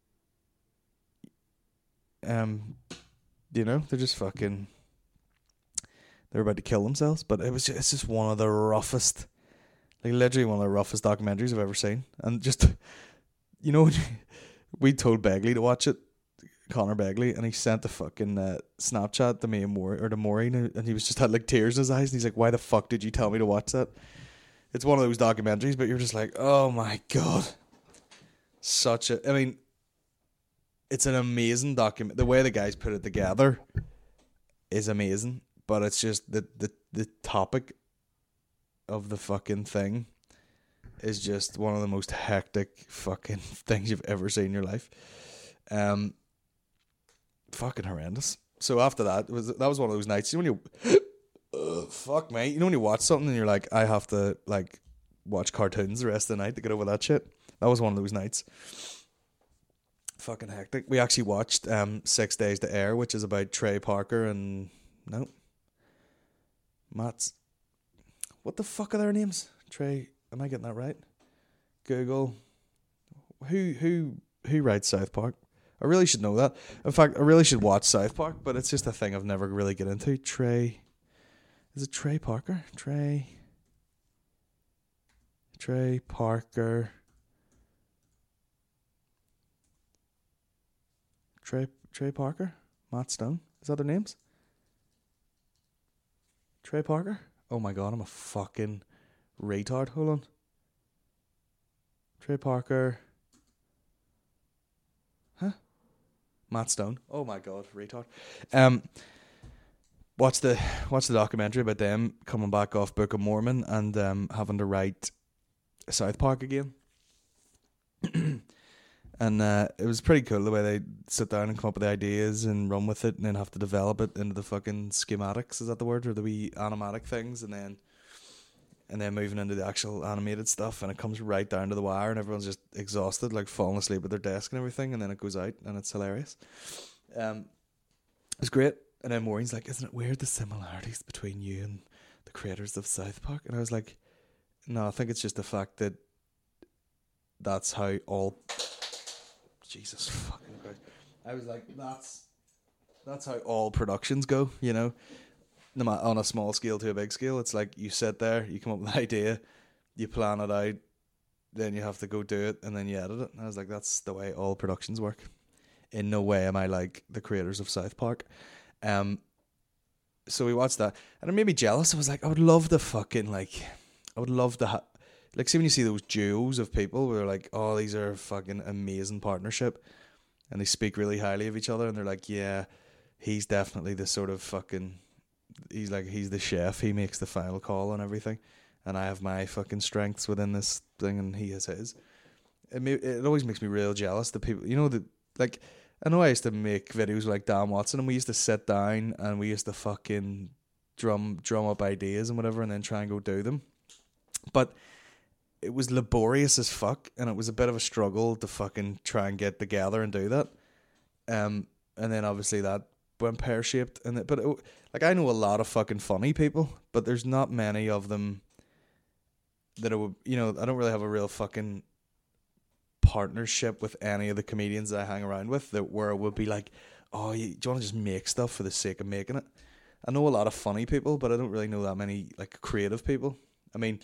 Um, you know, they're just fucking, they're about to kill themselves. But it was just, it's just one of the roughest, like literally one of the roughest documentaries I've ever seen. And just, you know, we told Begley to watch it, Connor Begley, and he sent the fucking uh, Snapchat to me and Maureen, or to Maureen, and he was just had like tears in his eyes, and he's like, why the fuck did you tell me to watch that? It's one of those documentaries, but you're just like, oh my God. Such a, I mean, it's an amazing document. The way the guys put it together is amazing, but it's just the, the, the topic of the fucking thing is just one of the most hectic fucking things you've ever seen in your life. Um, fucking horrendous. So after that, it was that was one of those nights, you know, when you uh, fuck me, you know when you watch something and you're like, I have to like watch cartoons the rest of the night to get over that shit. That was one of those nights. Fucking hectic. We actually watched um Six Days to Air, which is about Trey Parker and no Matt's, what the fuck are their names? Trey, am I getting that right? Google. Who who who writes South Park? I really should know that. In fact, I really should watch South Park, but it's just a thing I've never really get into. Trey, is it Trey Parker? Trey, Trey Parker, Trey Trey Parker, Matt Stone. Is that their names? Trey Parker. Oh my God, I'm a fucking retard. Hold on. Trey Parker. Huh? Matt Stone. Oh my God, retard. Um, watch the watch the documentary about them coming back off Book of Mormon and um having to write South Park again. And uh, it was pretty cool the way they sit down and come up with the ideas and run with it, and then have to develop it into the fucking schematics. Is that the word? Or the wee animatic things, and then and then moving into the actual animated stuff, and it comes right down to the wire, and everyone's just exhausted, like falling asleep at their desk and everything, and then it goes out, and it's hilarious. Um, it's great. And then Maureen's like, "Isn't it weird the similarities between you and the creators of South Park?" And I was like, "No, I think it's just the fact that that's how all." Jesus fucking Christ! I was like, "That's that's how all productions go," you know. No matter on a small scale to a big scale, it's like you sit there, you come up with an idea, you plan it out, then you have to go do it, and then you edit it. And I was like, "That's the way all productions work." In no way am I like the creators of South Park. Um, so we watched that, and it made me jealous. I was like, I would love to fucking like, I would love to have, like, see when you see those duos of people where they're like, oh, these are fucking amazing partnership, and they speak really highly of each other, and they're like, yeah, he's definitely the sort of fucking, he's like, he's the chef, he makes the final call on everything, and I have my fucking strengths within this thing, and he has his. It may, it always makes me real jealous that people, you know, that like. I know I used to make videos like Dan Watson, and we used to sit down and we used to fucking drum drum up ideas and whatever, and then try and go do them. But it was laborious as fuck, and it was a bit of a struggle to fucking try and get together and do that. Um, and then obviously that went pear shaped, and it, but it, like I know a lot of fucking funny people, but there's not many of them that it would, you know, I don't really have a real fucking partnership with any of the comedians that I hang around with that where it would be like, oh, you, do you want to just make stuff for the sake of making it? I know a lot of funny people, but I don't really know that many like creative people. I mean,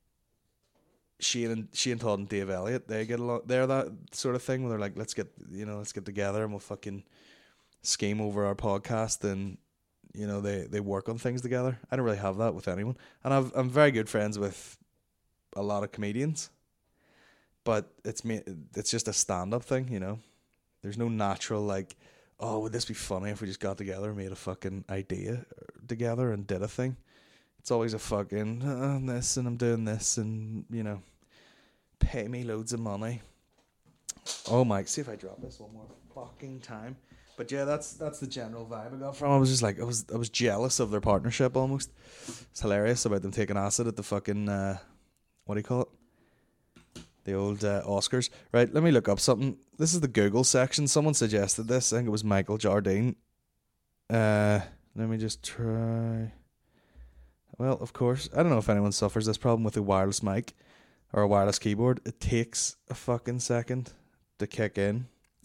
Shane and Shane Todd and Dave Elliott, they get a lot. They're that sort of thing where they're like, let's get you know, let's get together and we'll fucking scheme over our podcast, and you know, they they work on things together. I don't really have that with anyone, and I've, I'm very good friends with a lot of comedians. But it's me. It's just a stand-up thing, you know. There's no natural like, oh, would this be funny if we just got together and made a fucking idea together and did a thing? It's always a fucking oh, this and I'm doing this and you know, pay me loads of money. Oh my! See if I drop this one more fucking time. But yeah, that's that's the general vibe I got from. I was just like, I was I was jealous of their partnership almost. It's hilarious about them taking acid at the fucking uh, what do you call it? The old uh, Oscars. Right, let me look up something. This is the Google section. Someone suggested this. I think it was Michael Jardine. Uh, let me just try. Well, of course. I don't know if anyone suffers this problem with a wireless mic or a wireless keyboard. It takes a fucking second to kick in.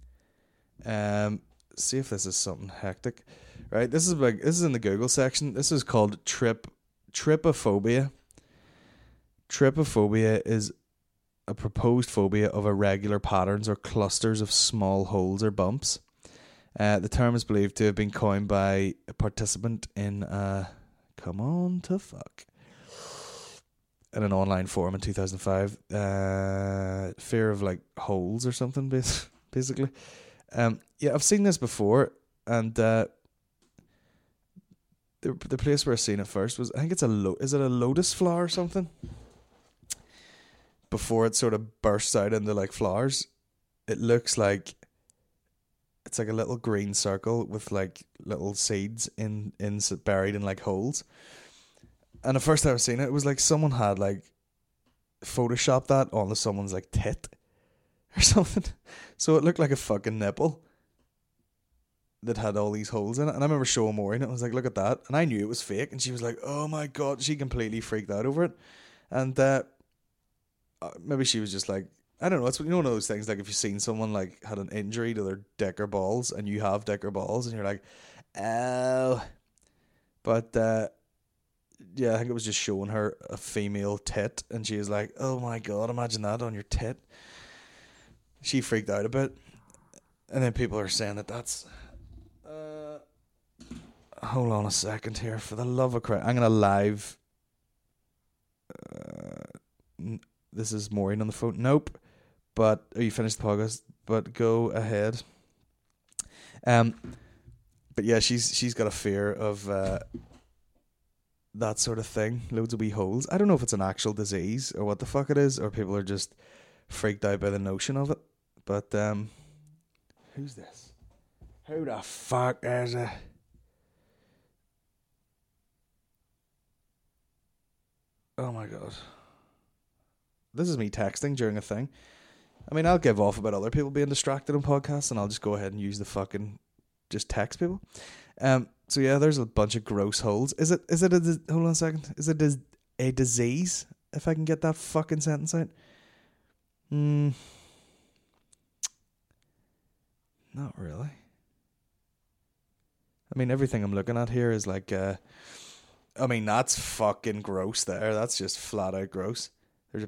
Um, see if this is something hectic. Right, this is like this is in the Google section. This is called trip trypophobia. Trypophobia is a proposed phobia of irregular patterns or clusters of small holes or bumps. Uh, the term is believed to have been coined by a participant in uh, come on to fuck in an online forum in two thousand five. Uh, fear of like holes or something, basically. Um, yeah, I've seen this before, and uh, the the place where I seen it first was I think it's a lo- is it a lotus flower or something? Before it sort of bursts out into like flowers, it looks like it's like a little green circle with like little seeds in, in buried in like holes. And the first time I seen it, it was like someone had like photoshopped that onto someone's like tit or something. So it looked like a fucking nipple that had all these holes in it. And I remember showing Maureen it. I was like, look at that. And I knew it was fake. And she was like, oh my God. She completely freaked out over it. And uh, maybe she was just like, I don't know. It's you know one of those things like if you've seen someone like had an injury to their dick or balls and you have dick or balls and you're like, oh. But uh, yeah, I think it was just showing her a female tit and she was like, oh my God, imagine that on your tit. She freaked out a bit. And then people are saying that that's... Uh, hold on a second here. For the love of Christ. I'm going to live... Uh, this is Maureen on the phone. Nope. But... Are you finished the podcast? But go ahead. Um, But yeah, she's she's got a fear of... Uh, that sort of thing. Loads of wee holes. I don't know if it's an actual disease or what the fuck it is, or people are just freaked out by the notion of it. But um, who's this? Who the fuck is it? Oh my god. This is me texting during a thing. I mean, I'll give off about other people being distracted on podcasts, and I'll just go ahead and use the fucking just text people. Um. So yeah, there's a bunch of gross holes. Is it? Is it a? Hold on a second. Is it a, a disease? If I can get that fucking sentence out. Hmm. Not really. I mean, everything I'm looking at here is like. Uh, I mean, that's fucking gross. There, that's just flat out gross. There's a.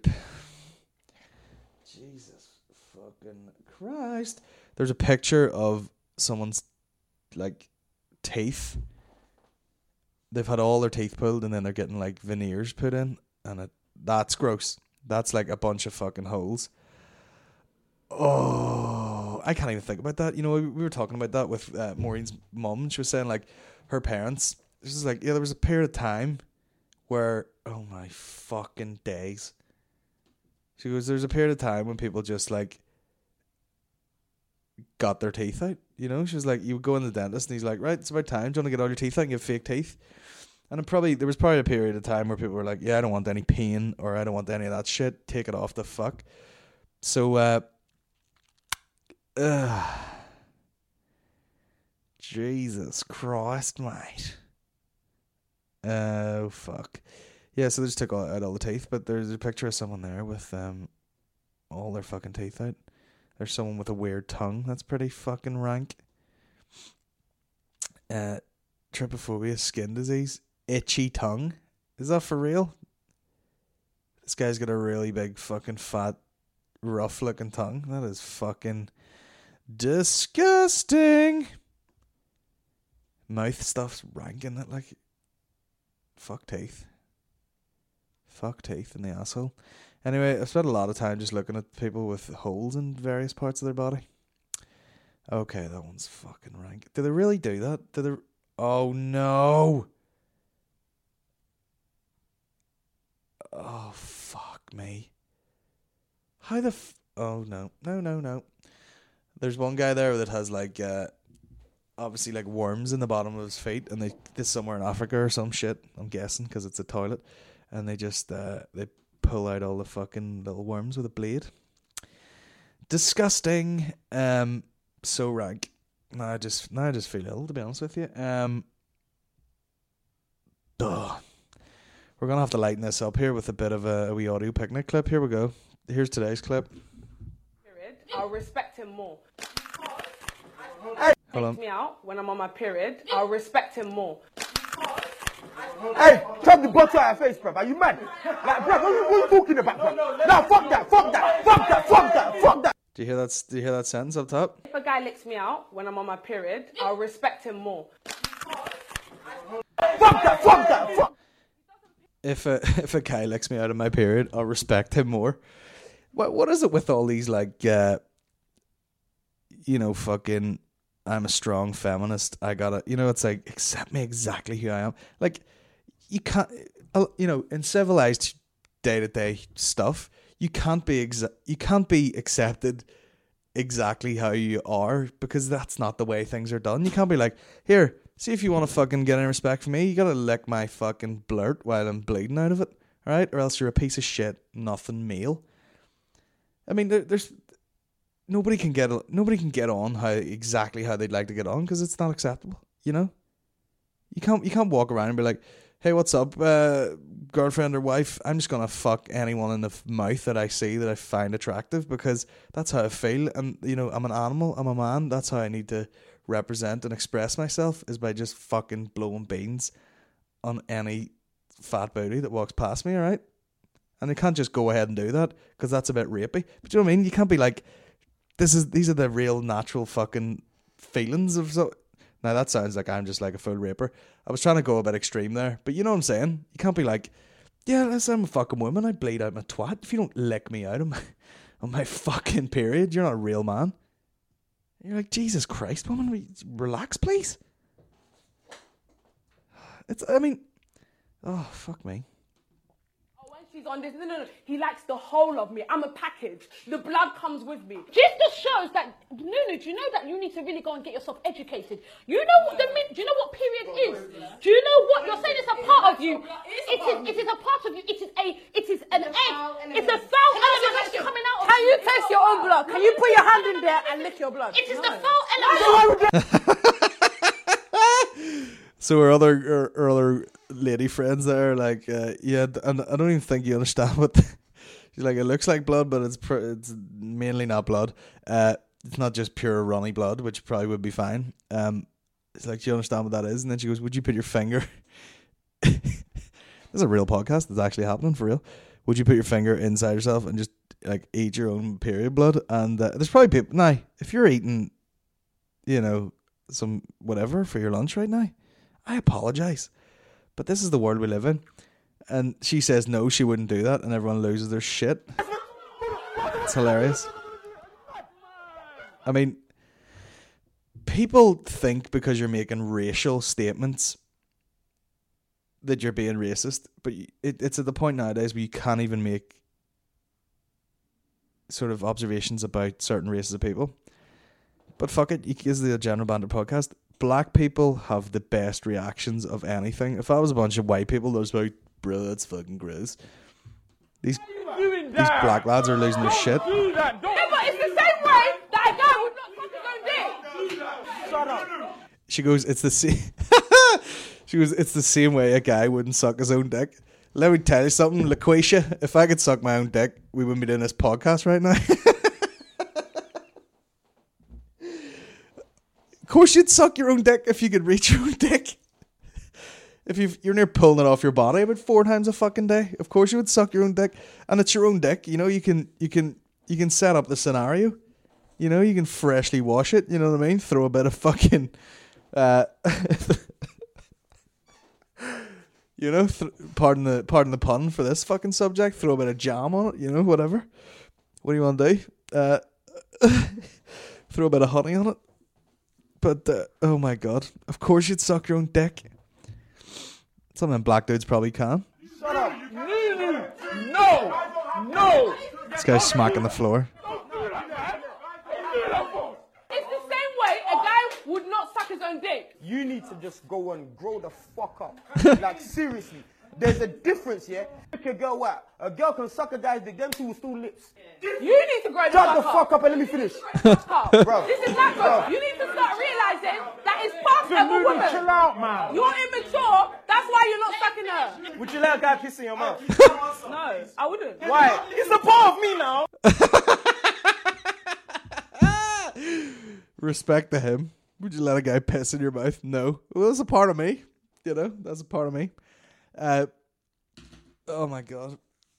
Jesus fucking Christ! There's a picture of someone's like teeth. They've had all their teeth pulled and then they're getting like veneers put in, and it that's gross. That's like a bunch of fucking holes. Oh, I can't even think about that. You know, we, we were talking about that with uh, Maureen's mum. She was saying like her parents. This is like yeah, there was a period of time where oh my fucking days. She goes, there's a period of time when people just like got their teeth out. You know, she was like, you would go in the dentist and he's like, right, it's about time. Do you want to get all your teeth out and get fake teeth? And it probably there was probably a period of time where people were like, yeah, I don't want any pain or I don't want any of that shit. Take it off the fuck. So, uh, uh Jesus Christ, mate. Oh, fuck. Yeah, so they just took all, out all the teeth, but there's a picture of someone there with um all their fucking teeth out. There's someone with a weird tongue. That's pretty fucking rank. Uh, trypophobia, skin disease, itchy tongue. Is that for real? This guy's got a really big fucking fat, rough looking tongue. That is fucking disgusting. Mouth stuff's rank, isn't it? Like, fuck teeth. Fuck teeth in the asshole. Anyway, I've spent a lot of time just looking at people with holes in various parts of their body. Okay, that one's fucking rank. Do they really do that? Do they? Oh no! Oh fuck me! How the? F- oh no! No! No! No! There's one guy there that has like, uh, obviously like worms in the bottom of his feet, and they this somewhere in Africa or some shit. I'm guessing because it's a toilet, and they just uh, they. pull out all the fucking little worms with a blade. Disgusting. Um, so rank. Now I just now I just feel ill, to be honest with you. Um, duh. We're gonna have to lighten this up here with a bit of a, a wee audio picnic clip. Here we go. Here's today's clip. Period. I'll respect him more. Hold on. Takes me out when I'm on my period. I'll respect him more. Hey, chop the butter out of your face, bruv. Are you mad? Like, bruv, what are you, what are you talking about, bruv? No, no, fuck that, fuck that, fuck that, fuck that, fuck that. Do you hear that? Do you hear that sentence up top? If a guy licks me out when I'm on my period, I'll respect him more. Fuck that, fuck that, fuck. If a if a guy licks me out of my period, I'll respect him more. What what is it with all these like, uh, you know, fucking? I'm a strong feminist. I gotta, you know, it's like, accept me exactly who I am. Like, you can't, you know, in civilized day to day stuff, you can't be exa- you can't be accepted exactly how you are because that's not the way things are done. You can't be like, here, see if you want to fucking get any respect from me, you gotta lick my fucking blurt while I'm bleeding out of it, alright? Or else you're a piece of shit, nothing male. I mean, there, there's. Nobody can get nobody can get on how exactly how they'd like to get on because it's not acceptable. You know, you can't you can't walk around and be like, "Hey, what's up, uh, girlfriend or wife? I'm just gonna fuck anyone in the f- mouth that I see that I find attractive because that's how I feel." And you know, I'm an animal. I'm a man. That's how I need to represent and express myself is by just fucking blowing beans on any fat booty that walks past me. All right, and they can't just go ahead and do that because that's a bit rapey. But you know what I mean? You can't be like. This is these are the real natural fucking feelings of so. Now that sounds like I'm just like a full raper. I was trying to go a bit extreme there, but you know what I'm saying. You can't be like, yeah, listen, I'm a fucking woman. I bleed out my twat. If you don't lick me out on my on my fucking period, you're not a real man. You're like, Jesus Christ, woman, relax, please. It's. I mean, oh fuck me. She's on this. No, no, no. He likes the whole of me. I'm a package. The blood comes with me. This just shows that, Nunu, do you know that you need to really go and get yourself educated? You know what the do you know what period is? Do you know what you're saying? It's a part of you. It is. It is a part of you. It is a. It is an egg. It's a foul element that's coming out of you. Can you taste your own blood? Can you put your hand in there and lick your blood? It is the foul element. So our other our, our other lady friends there, like, uh, yeah, and I don't even think you understand what. She's like, it looks like blood, but it's pr- it's mainly not blood. Uh, it's not just pure runny blood, which probably would be fine. Um, it's like, do you understand what that is? And then she goes, would you put your finger? This is a real podcast. It's actually happening for real. Would you put your finger inside yourself and just like eat your own period blood? And uh, there's probably people now. If you're eating, you know, some whatever for your lunch right now, I apologize, but this is the world we live in. And she says no, she wouldn't do that, and everyone loses their shit. It's hilarious. I mean, people think because you're making racial statements that you're being racist, but it, it's at the point nowadays where you can't even make sort of observations about certain races of people. But fuck it, this is the General Banter podcast. Black people have the best reactions of anything. If I was a bunch of white people, those like, bro, that's fucking gross. These these black lads are losing their shit. Yeah, but it's the same way that a guy would not fuck his own dick. Shut up. She goes, it's the same. She goes, it's the same way a guy wouldn't suck his own dick. Let me tell you something, LaQuisha. If I could suck my own dick, we wouldn't be doing this podcast right now. Of course you'd suck your own dick if you could reach your own dick. If you've, you're near pulling it off your body about four times a fucking day, of course you would suck your own dick. And it's your own dick, you know, you can you can you can set up the scenario. You know, you can freshly wash it, you know what I mean? Throw a bit of fucking uh you know, th- pardon the pardon the pun for this fucking subject, throw a bit of jam on it, you know, whatever. What do you want to do? Uh throw a bit of honey on it. But, uh, oh my god. Of course you'd suck your own dick. Something black dudes probably can. Shut up. No. No. This guy's smacking the floor. It's the same way a guy would not suck his own dick. You need to just go and grow the fuck up. Like, seriously. There's a difference, yeah? Look, a girl what? A girl can suck a guy's dick, them two will still lips. You need to grow the Shut fuck the up. fuck up and let me finish. Bro. This is not good. You need to start realizing that it's part of a Nunu, woman. chill out, man. You're immature. That's why you're not sucking her. Would you let a guy piss in your mouth? No, I wouldn't. Why? It's a part of me now. Respect to him. Would you let a guy piss in your mouth? No. Well, that's a part of me. You know, that's a part of me. Uh, oh my god.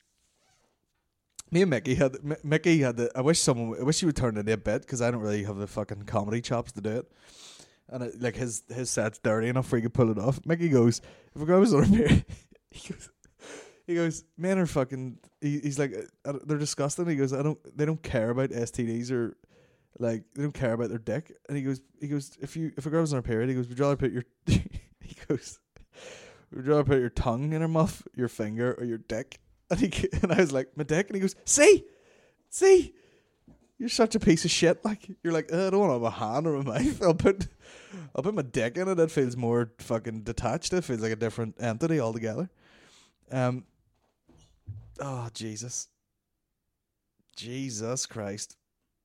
Me and Mickey had M- Mickey had the. I wish someone. I wish he would turn it into a bit because I don't really have the fucking comedy chops to do it. And it, like his his set's dirty enough for he could pull it off. Mickey goes, if a guy was on a period, he goes, he goes, men are fucking. He, he's like, uh, they're disgusting. He goes, I don't. They don't care about S T Ds or like they don't care about their dick. And he goes, he goes, if you if a girl was on a period, he goes, would you rather put your he goes, would you rather put your tongue in her mouth, your finger, or your dick? And he and I was like, my dick, and he goes, see, see. You're such a piece of shit. Like you're like, oh, I don't want to have a hand or a mouth. I'll put, I'll put my dick in it. It feels more fucking detached. It feels like a different entity altogether. Um. Oh Jesus. Jesus Christ.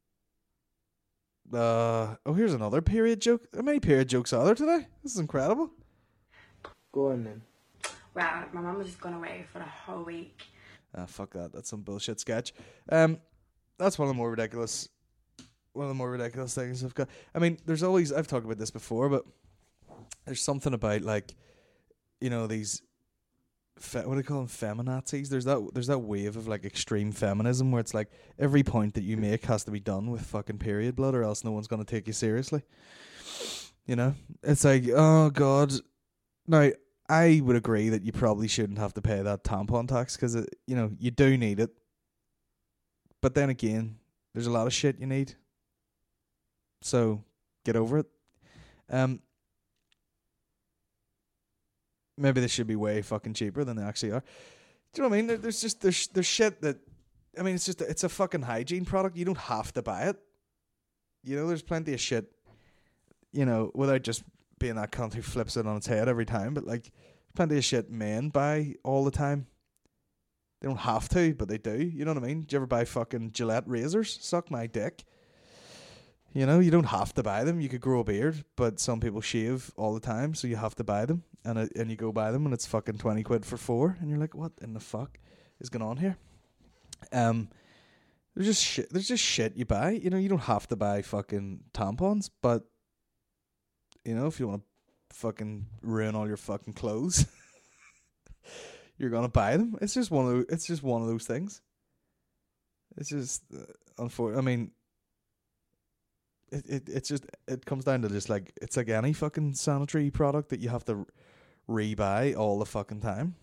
Uh. Oh, here's another period joke. How many period jokes are there today? This is incredible. Go on then. Well, my mum was just gone away for a whole week. Ah, fuck that. That's some bullshit sketch. Um. That's one of the more ridiculous, one of the more ridiculous things I've got. I mean, there's always, I've talked about this before, but there's something about like, you know, these, fe- what do you call them, feminazis? There's that, there's that wave of like extreme feminism where it's like every point that you make has to be done with fucking period blood or else no one's going to take you seriously. You know, it's like, oh God. Now, I would agree that you probably shouldn't have to pay that tampon tax because, you know, you do need it. But then again, there's a lot of shit you need. So, get over it. Um, maybe they should be way fucking cheaper than they actually are. Do you know what I mean? There, there's just there's there's shit that, I mean, it's just it's a fucking hygiene product. You don't have to buy it. You know, there's plenty of shit. You know, without just being that cunt who flips it on its head every time, but like plenty of shit men buy all the time. They don't have to, but they do. You know what I mean? Do you ever buy fucking Gillette razors? Suck my dick. You know, you don't have to buy them. You could grow a beard, but some people shave all the time, so you have to buy them. And it, and you go buy them, and it's fucking twenty quid for four, and you're like, what in the fuck is going on here? Um, there's just shit. There's just shit you buy. You know, you don't have to buy fucking tampons, but you know, if you want to fucking ruin all your fucking clothes, you're gonna buy them. It's just one of those, it's just one of those things. It's just uh, unfortunate. I mean, it, it it's just it comes down to just like it's like any fucking sanitary product that you have to re-buy all the fucking time.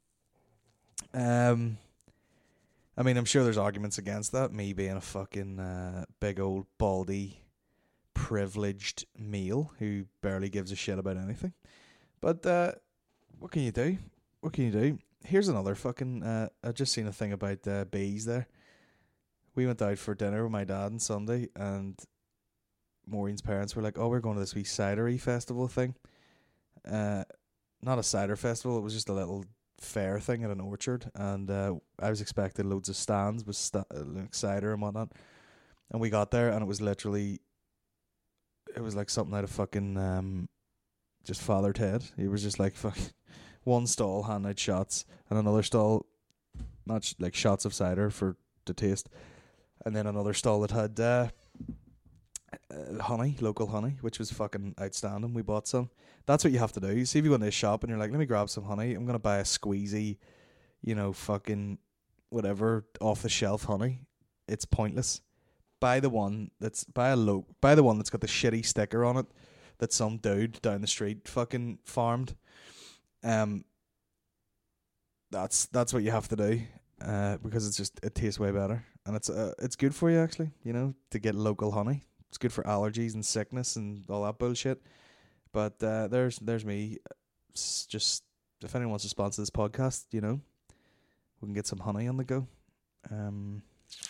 Um, I mean, I'm sure there's arguments against that. Me being a fucking uh, big old baldy, privileged male who barely gives a shit about anything. But uh, what can you do? What can you do? Here's another fucking... Uh, I just seen a thing about uh, bees there. We went out for dinner with my dad on Sunday, and Maureen's parents were like, oh, we're going to this wee cidery festival thing. Uh, not a cider festival, it was just a little fair thing at an orchard, and uh, I was expecting loads of stands with st- like cider and whatnot. And we got there, and it was literally... It was like something out of fucking... Um, just Father Ted. He was just like, fuck... One stall handing out shots, and another stall, not sh- like shots of cider for to taste, and then another stall that had uh, uh, honey, local honey, which was fucking outstanding. We bought some. That's what you have to do. You see, if you go into a shop and you're like, let me grab some honey, I'm gonna buy a squeezy, you know, fucking whatever off the shelf honey. It's pointless. Buy the one that's buy a low. Buy the one that's got the shitty sticker on it that some dude down the street fucking farmed. Um, that's that's what you have to do, uh, because it's just it tastes way better, and it's uh, it's good for you actually. You know, to get local honey. It's good for allergies and sickness and all that bullshit. But uh, there's there's me. It's just if anyone wants to sponsor this podcast, you know, we can get some honey on the go. Um.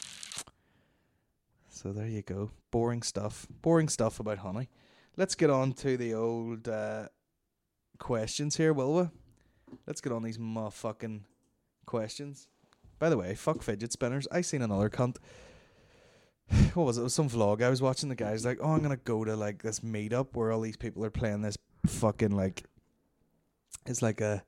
So there you go. Boring stuff. Boring stuff about honey. Let's get on to the old. Uh, questions here, will we? Let's get on these motherfucking questions. By the way, fuck fidget spinners. I seen another cunt. What was it? It was some vlog I was watching. The guy's like, oh, I'm gonna go to like this meetup where all these people are playing this fucking like it's like a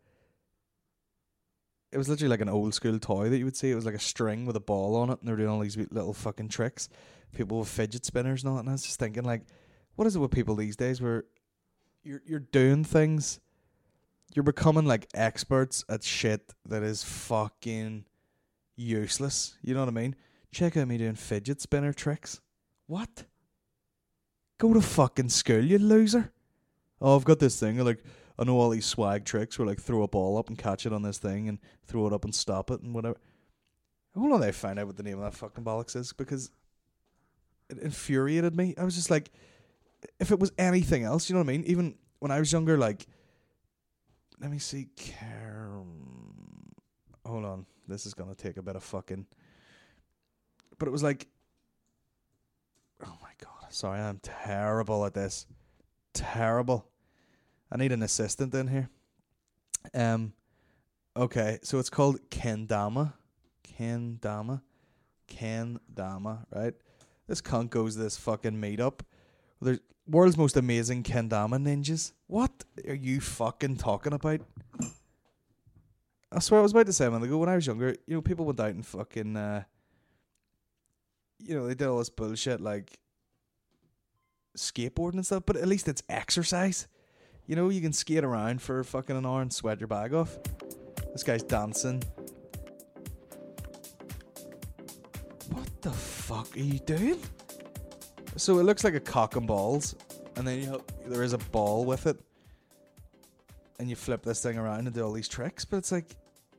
it was literally like an old school toy that you would see. It was like a string with a ball on it, and they're doing all these little fucking tricks. People with fidget spinners and all that. And I was just thinking, like, what is it with people these days where you're you're doing things, you're becoming like experts at shit that is fucking useless. You know what I mean? Check out me doing fidget spinner tricks. What? Go to fucking school, you loser. Oh, I've got this thing. Like, I know all these swag tricks where like throw a ball up and catch it on this thing and throw it up and stop it and whatever. Hold on, they find out what the name of that fucking bollocks is, because it infuriated me. I was just like, if it was anything else, you know what I mean? Even when I was younger, like, let me see, Car- hold on, this is gonna take a bit of fucking. But it was like, oh my god, sorry, I'm terrible at this. Terrible. I need an assistant in here. Um, okay, so it's called Kendama. Kendama. Kendama, right? This cunt goes to this fucking meetup. There's world's most amazing Kendama ninjas. What are you fucking talking about? I swear I was about to say a minute ago, when I was younger, you know, people went out and fucking, uh, you know, they did all this bullshit like skateboarding and stuff, but at least it's exercise. You know, you can skate around for fucking an hour and sweat your bag off. This guy's dancing. What the fuck are you doing? So it looks like a cock and balls, and then you have, there is a ball with it, and you flip this thing around and do all these tricks, but it's like,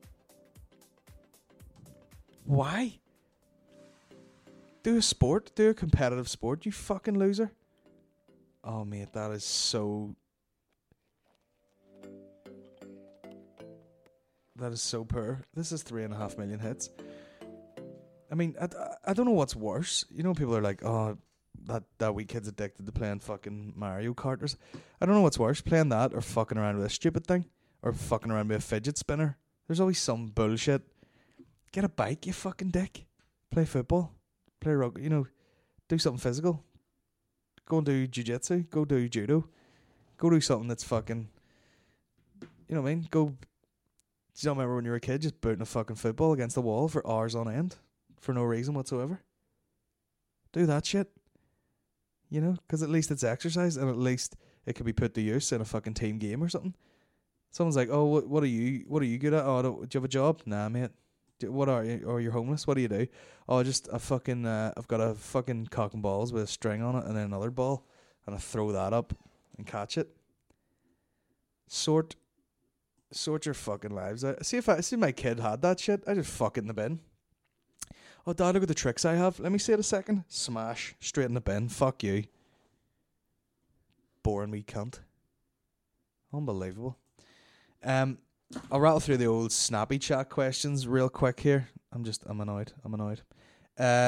why? Do a sport, do a competitive sport, you fucking loser. Oh mate, that is so... That is so poor. This is three and a half million hits. I mean, I, I don't know what's worse. You know, people are like, oh, that, that wee kid's addicted to playing fucking Mario Karters. I don't know what's worse, playing that or fucking around with a stupid thing or fucking around with a fidget spinner. There's always some bullshit. Get a bike, you fucking dick. Play football. Play rugby. You know, do something physical. Go and do jiu-jitsu. Go do judo. Go do something that's fucking... You know what I mean? Go... Do you not remember when you were a kid just booting a fucking football against the wall for hours on end? For no reason whatsoever? Do that shit. You know? Because at least it's exercise and at least it could be put to use in a fucking team game or something. Someone's like, oh, what, what are you What are you good at? Oh, do, do you have a job? Nah, mate. Do, what are you? Or you're homeless? What do you do? Oh, just a fucking... Uh, I've got a fucking cock and balls with a string on it and then another ball. And I throw that up and catch it. Sort... Sort your fucking lives out. See if I see my kid had that shit, I just fuck it in the bin. Oh, Dad, look at the tricks I have. Let me see it a second. Smash. Straight in the bin. Fuck you. Boring wee cunt. Unbelievable. Um, I'll rattle through the old snappy chat questions real quick here. I'm just, I'm annoyed. I'm annoyed. Uh,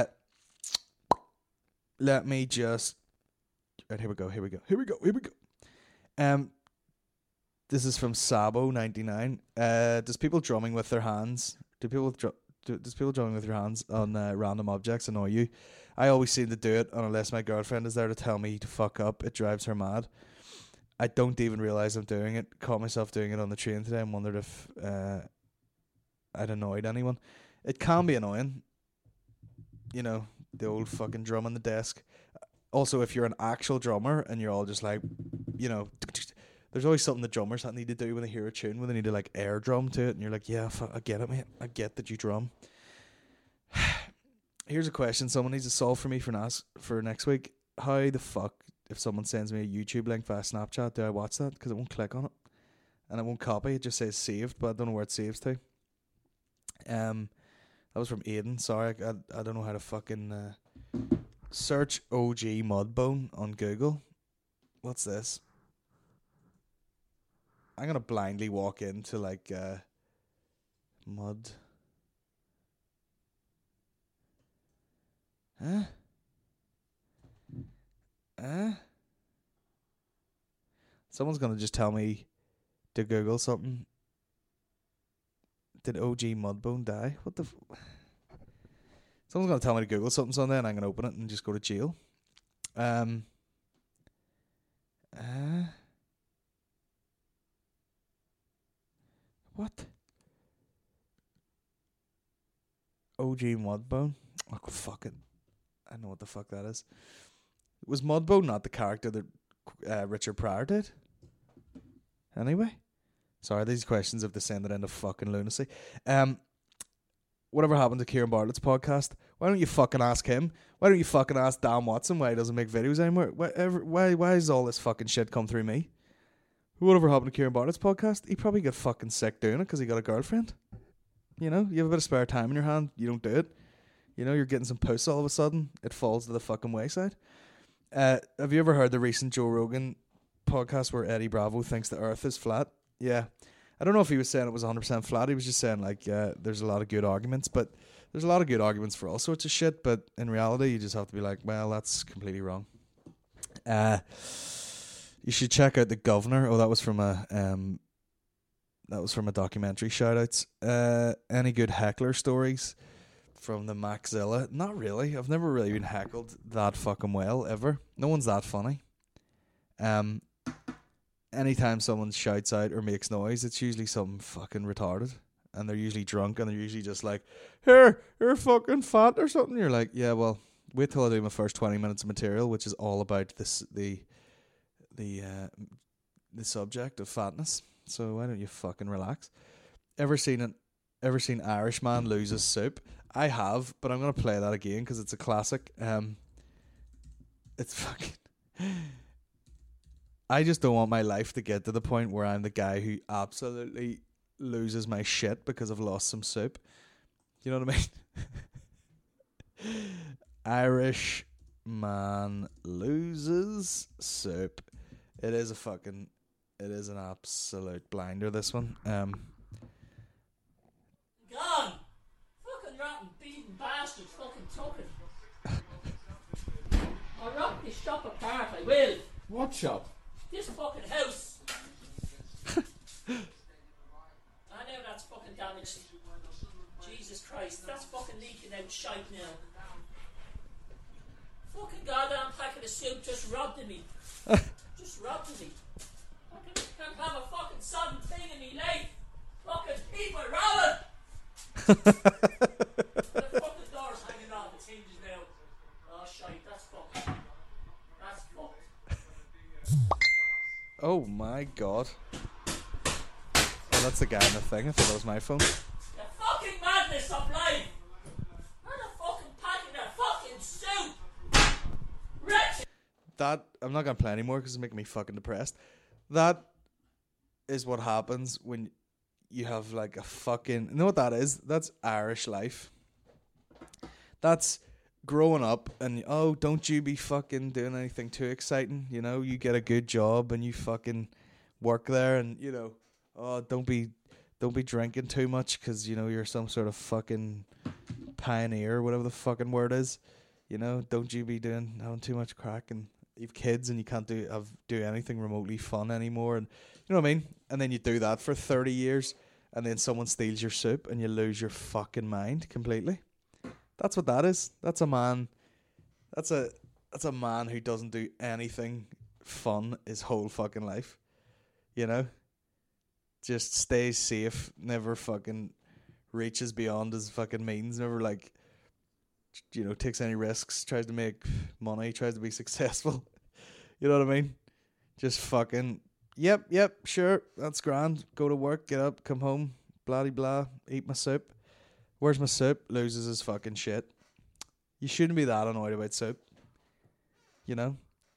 let me just... Right, here we go, here we go, here we go, here we go. Um... This is from Sabo ninety-nine. Uh, does people drumming with their hands? Do people dr- do, does people drumming with their hands on uh, random objects annoy you? I always seem to do it, and unless my girlfriend is there to tell me to fuck up, it drives her mad. I don't even realize I'm doing it. Caught myself doing it on the train today and wondered if uh, I'd annoyed anyone. It can be annoying, you know, the old fucking drum on the desk. Also, if you're an actual drummer and you're all just like, you know. There's always something the drummers that need to do when they hear a tune, when they need to like air drum to it, and you're like, yeah, fuck, I get it, mate. I get that you drum. Here's a question someone needs to solve for me for nas- for next week. How the fuck, if someone sends me a YouTube link via Snapchat, do I watch that? Because it won't click on it. And it won't copy. It just says saved, but I don't know where it saves to. Um, That was from Aiden. Sorry, I, I, I don't know how to fucking... Uh, search O G Mudbone on Google. What's this? I'm going to blindly walk into like uh, mud. Huh? Huh? Someone's going to just tell me to Google something. Did O G Mudbone die? What the... F- Someone's going to tell me to Google something Sunday and I'm going to open it and just go to jail. Um... Uh... What? O G Mudbone? Oh, fuck it. I know what the fuck that is. Was Mudbone not the character that uh, Richard Pryor did? Anyway. Sorry, these questions have descended into fucking lunacy. Um, whatever happened to Kieran Bartlett's podcast? Why don't you fucking ask him? Why don't you fucking ask Dan Watson why he doesn't make videos anymore? Why, ever, why, why has all this fucking shit come through me? Whatever happened to Kieran Bartlett's podcast? He probably got fucking sick doing it because he got a girlfriend. You know, you have a bit of spare time in your hand, you don't do it. You know, you're getting some puss all of a sudden, it falls to the fucking wayside. Uh, have you ever heard the recent Joe Rogan podcast where Eddie Bravo thinks the earth is flat? Yeah. I don't know if he was saying it was one hundred percent flat. He was just saying, like, uh, there's a lot of good arguments, but there's a lot of good arguments for all sorts of shit, but in reality, you just have to be like, well, that's completely wrong. Uh... You should check out The Governor. Oh, that was from a um, that was from a documentary. Shoutouts. Uh, any good heckler stories from the Maxilla? Not really. I've never really been heckled that fucking well ever. No one's that funny. Um, anytime someone shouts out or makes noise, it's usually something fucking retarded, and they're usually drunk, and they're usually just like, "Here, you're fucking fat" or something. You're like, yeah, well, wait till I do my first twenty minutes of material, which is all about this the. the uh, the subject of fatness. So why don't you fucking relax? Ever seen an ever seen Irishman lose his soup? I have, but I'm gonna play that again because it's a classic. Um, it's fucking. I just don't want my life to get to the point where I'm the guy who absolutely loses my shit because I've lost some soup. You know what I mean? Irish man loses soup. It is a fucking, it is an absolute blinder, this one. Um, bastards fucking took it. I'll rip this shop apart, I will. What shop? This fucking house. I know that's fucking damaged. Jesus Christ, that's fucking leaking out shite now. Fucking goddamn packet of soup just robbed of me. Just robbed of me. Fucking can't have a fucking sudden thing in me life. Fucking people robbing. The fucking door's hanging off its hinges now. Oh shite, that's fucked. That's fucked. Oh my god. Oh, that's the guy in the thing. I thought that was my phone. The fucking madness of life. What a fucking packet of fucking soup. Wretched. That, I'm not going to play anymore because it's making me fucking depressed. That is what happens when you have like a fucking... You know what that is? That's Irish life. That's growing up and, oh, don't you be fucking doing anything too exciting. You know, you get a good job and you fucking work there and, you know, oh, don't be don't be drinking too much because, you know, you're some sort of fucking pioneer, whatever the fucking word is. You know, don't you be doing having too much crack and you've kids and you can't do have do anything remotely fun anymore, and you know what I mean? And then you do that for thirty years and then someone steals your soup and you lose your fucking mind completely. That's what that is. That's a man that's a that's a man who doesn't do anything fun his whole fucking life. You know? Just stays safe, never fucking reaches beyond his fucking means, never like, you know, takes any risks, tries to make money, tries to be successful. You know what I mean? Just fucking, yep, yep, sure, that's grand. Go to work, get up, come home, blah de blah, eat my soup. Where's my soup? Loses his fucking shit. You shouldn't be that annoyed about soup. You know?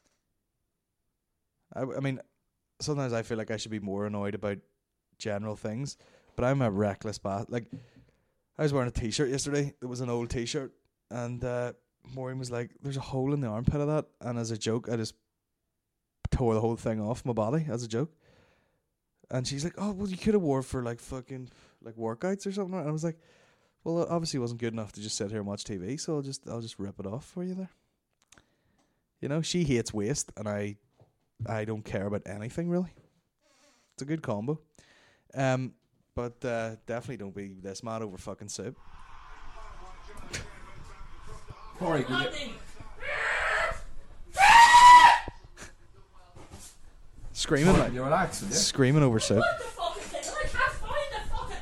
I, I mean, sometimes I feel like I should be more annoyed about general things, but I'm a reckless bastard. Like, I was wearing a t-shirt yesterday. It was an old t-shirt. And uh, Maureen was like, there's a hole in the armpit of that. And as a joke, I just tore the whole thing off my body as a joke. And she's like, oh, well, you could have wore it for like fucking like workouts or something. And I was like, well, it obviously wasn't good enough to just sit here and watch T V. So I'll just I'll just rip it off for you there. You know, she hates waste and I I don't care about anything really. It's a good combo. Um, But uh, definitely don't be this mad over fucking soup. Corey, could you... Screaming Corey, like you relax, will you? Screaming over soup. What the fucking thing? I can't find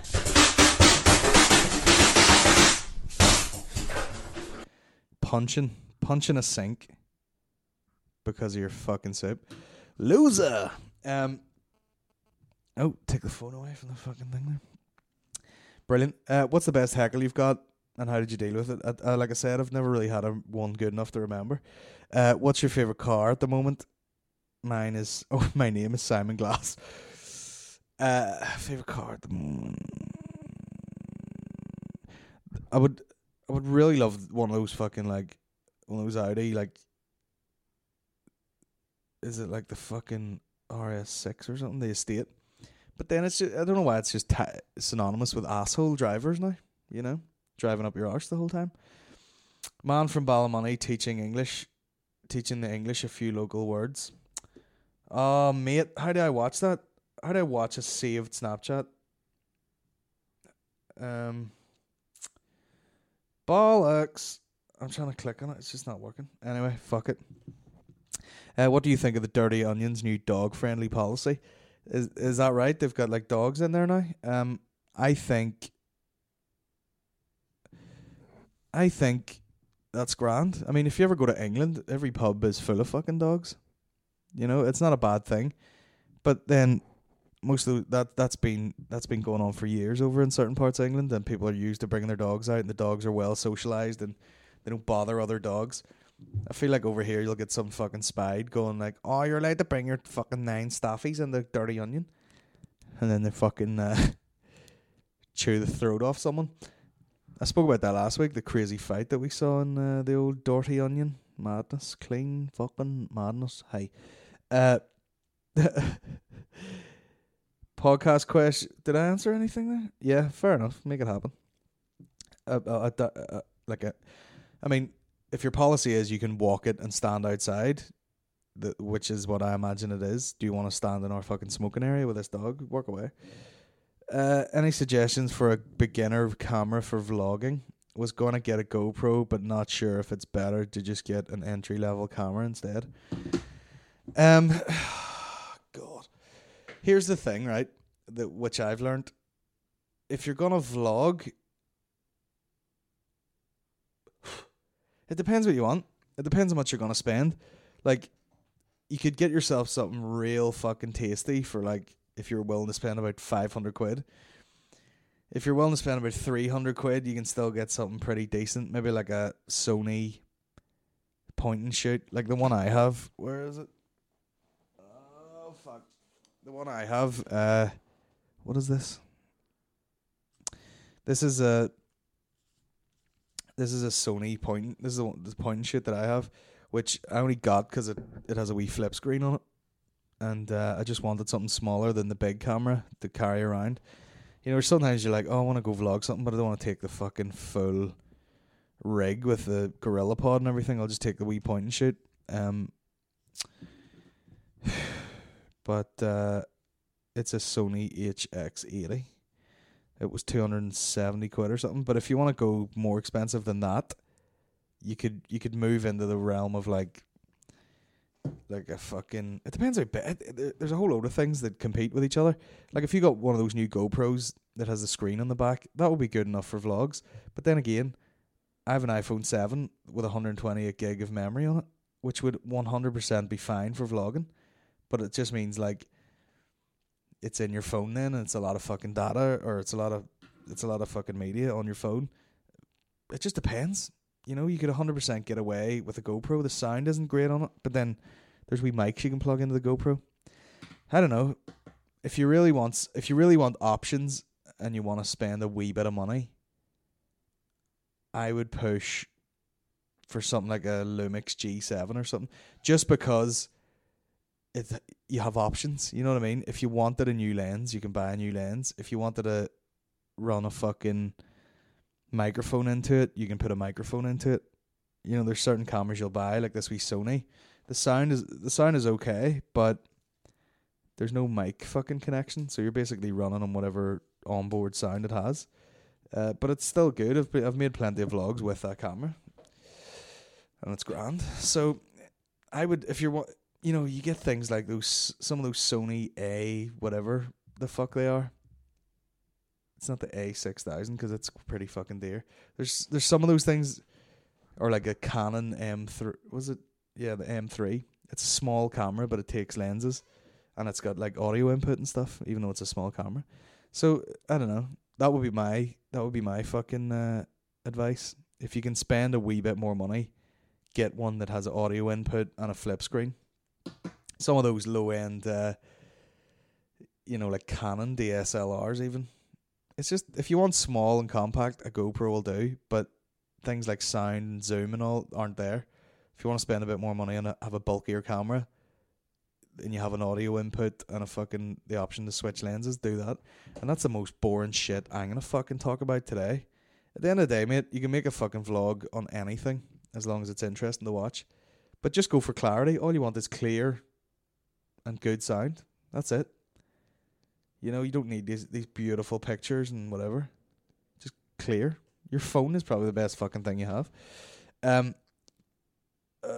the fucking... Punching. Punching a sink. Because of your fucking soup. Loser! Um... Oh, take the phone away from the fucking thing there. Brilliant. Uh, what's the best heckle you've got, and how did you deal with it? Uh, uh, like I said, I've never really had a one good enough to remember. Uh, what's your favourite car at the moment? Mine is... Oh, my name is Simon Glass. Uh, favourite car at the moment... I would... I would really love one of those fucking, like... One of those Audi, like... Is it like the fucking R S six or something? The Estate? But then it's just, I don't know why it's just ta- synonymous with asshole drivers now, you know? Driving up your arse the whole time. Man from Ballymoney teaching English, teaching the English a few local words. Oh, mate, how do I watch that? How do I watch a saved Snapchat? Um, bollocks. I'm trying to click on it. It's just not working. Anyway, fuck it. Uh, what do you think of the Dirty Onion's new dog-friendly policy? Is is that right? They've got like dogs in there now. Um, I think. I think that's grand. I mean, if you ever go to England, every pub is full of fucking dogs. You know, it's not a bad thing. But then, most of the, that that's been that's been going on for years over in certain parts of England, and people are used to bringing their dogs out, and the dogs are well socialized, and they don't bother other dogs. I feel like over here you'll get some fucking spied going like, oh, you're allowed to bring your fucking nine staffies in the Dirty Onion. And then they fucking uh, chew the throat off someone. I spoke about that last week, the crazy fight that we saw in uh, the old Dirty Onion. Madness. Clean fucking madness. Hey. Uh, podcast question. Did I answer anything there? Yeah, fair enough. Make it happen. Uh, uh, uh, uh, like a, I mean, if your policy is you can walk it and stand outside, the, which is what I imagine it is. Do you want to stand in our fucking smoking area with this dog? Walk away. Uh, any suggestions for a beginner camera for vlogging? Was going to get a GoPro, but not sure if it's better to just get an entry level camera instead. Um, God. Here's the thing, right? That which I've learned. If you're gonna vlog, it depends what you want. It depends how much you're gonna spend. Like, you could get yourself something real fucking tasty for, like, if you're willing to spend about five hundred quid. If you're willing to spend about three hundred quid, you can still get something pretty decent. Maybe like a Sony point and shoot, like the one I have. Where is it? Oh fuck, the one I have. Uh, what is this? This is a. This is a Sony point. This is the, the point and shoot that I have, which I only got because it it has a wee flip screen on it, and uh, I just wanted something smaller than the big camera to carry around. You know, sometimes you're like, oh, I want to go vlog something, but I don't want to take the fucking full rig with the Gorilla Pod and everything. I'll just take the wee point and shoot. Um, but uh, it's a Sony H X eighty. It was two hundred seventy quid or something. But if you want to go more expensive than that, you could you could move into the realm of like like a fucking, it depends how big. There's a whole load of things that compete with each other. Like if you got one of those new GoPros that has a screen on the back, that would be good enough for vlogs. But then again, I have an iPhone seven with one hundred twenty-eight gig of memory on it, which would one hundred percent be fine for vlogging. But it just means like it's in your phone then, and it's a lot of fucking data, or it's a lot of it's a lot of fucking media on your phone. It just depends. You know, you could one hundred percent get away with a GoPro. The sound isn't great on it, but then there's wee mics you can plug into the GoPro. I don't know. If you really want, if you really want options and you want to spend a wee bit of money, I would push for something like a Lumix G seven or something, just because it you have options. You know what I mean? If you wanted a new lens, you can buy a new lens. If you wanted to run a fucking microphone into it, you can put a microphone into it. You know, there's certain cameras you'll buy, like this wee Sony. The sound is the sound is okay, but there's no mic fucking connection, so you're basically running on whatever onboard sound it has. Uh, but it's still good. I've I've made plenty of vlogs with that camera, and it's grand. So I would, if you're, you know, you get things like those, some of those Sony A whatever the fuck they are. It's not the A six thousand because it's pretty fucking dear. There's there's some of those things, or like a Canon M three. Was it? Yeah, the M three. It's a small camera, but it takes lenses, and it's got like audio input and stuff, even though it's a small camera. So I don't know. That would be my that would be my fucking uh, advice. If you can spend a wee bit more money, get one that has audio input and a flip screen. Some of those low end, uh, you know, like Canon D S L Rs even. It's just, if you want small and compact, a GoPro will do, but things like sound and zoom and all aren't there. If you want to spend a bit more money and have a bulkier camera, and you have an audio input and a fucking, the option to switch lenses, do that. And that's the most boring shit I'm going to fucking talk about today. At the end of the day, mate, you can make a fucking vlog on anything, as long as it's interesting to watch. But just go for clarity. All you want is clear and good sound. That's it. You know, you don't need these these beautiful pictures and whatever. Just clear. Your phone is probably the best fucking thing you have. Um, uh,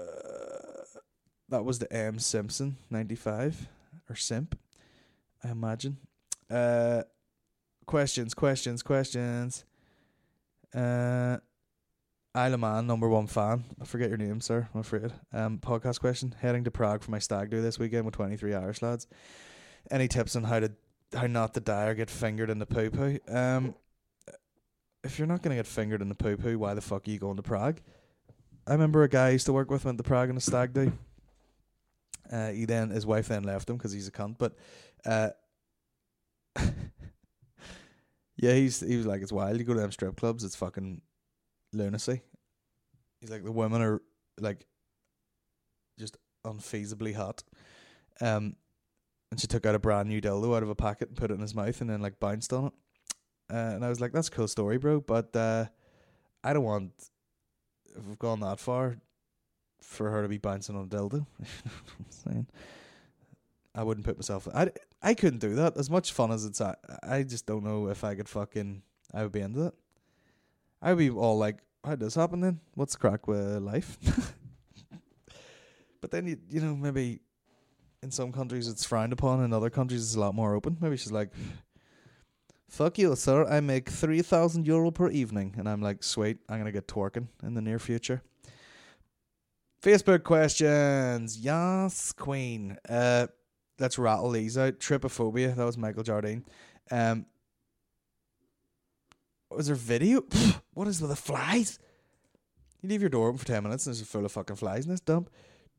that was the M Simpson ninety-five, or Simp, I imagine. Uh, questions, questions, questions. Uh, Isle of Man, number one fan. I forget your name, sir. I'm afraid. Um, podcast question. Heading to Prague for my stag do this weekend with twenty-three Irish lads. Any tips on how to how not to die or get fingered in the poo poo? Um, if you're not gonna get fingered in the poo poo, why the fuck are you going to Prague? I remember a guy I used to work with went to Prague on a stag do. Uh, he then his wife then left him because he's a cunt. But uh, yeah, he's he was like, it's wild. You go to them strip clubs, it's fucking lunacy. He's like, the women are like just unfeasibly hot. Um. And she took out a brand new dildo out of a packet and put it in his mouth and then like bounced on it. Uh, and I was like, that's a cool story, bro. But uh, I don't want, if we've gone that far, for her to be bouncing on a dildo. You know what I'm saying? I wouldn't put myself. I, I couldn't do that. As much fun as it's, I, I just don't know if I could fucking. I would be into it. I would be all like, "How does this happen then? What's the crack with life?" But then you, you know, maybe in some countries it's frowned upon, in other countries it's a lot more open. Maybe she's like, "Fuck you, sir. I make three thousand euro per evening," and I'm like, "Sweet. I'm gonna get twerking in the near future." Facebook questions. Yes, Queen. Uh. Let's rattle these out. Trypophobia. That was Michael Jardine. Um, was there video? What is with the flies? You leave your door open for ten minutes and there's full of fucking flies in this dump.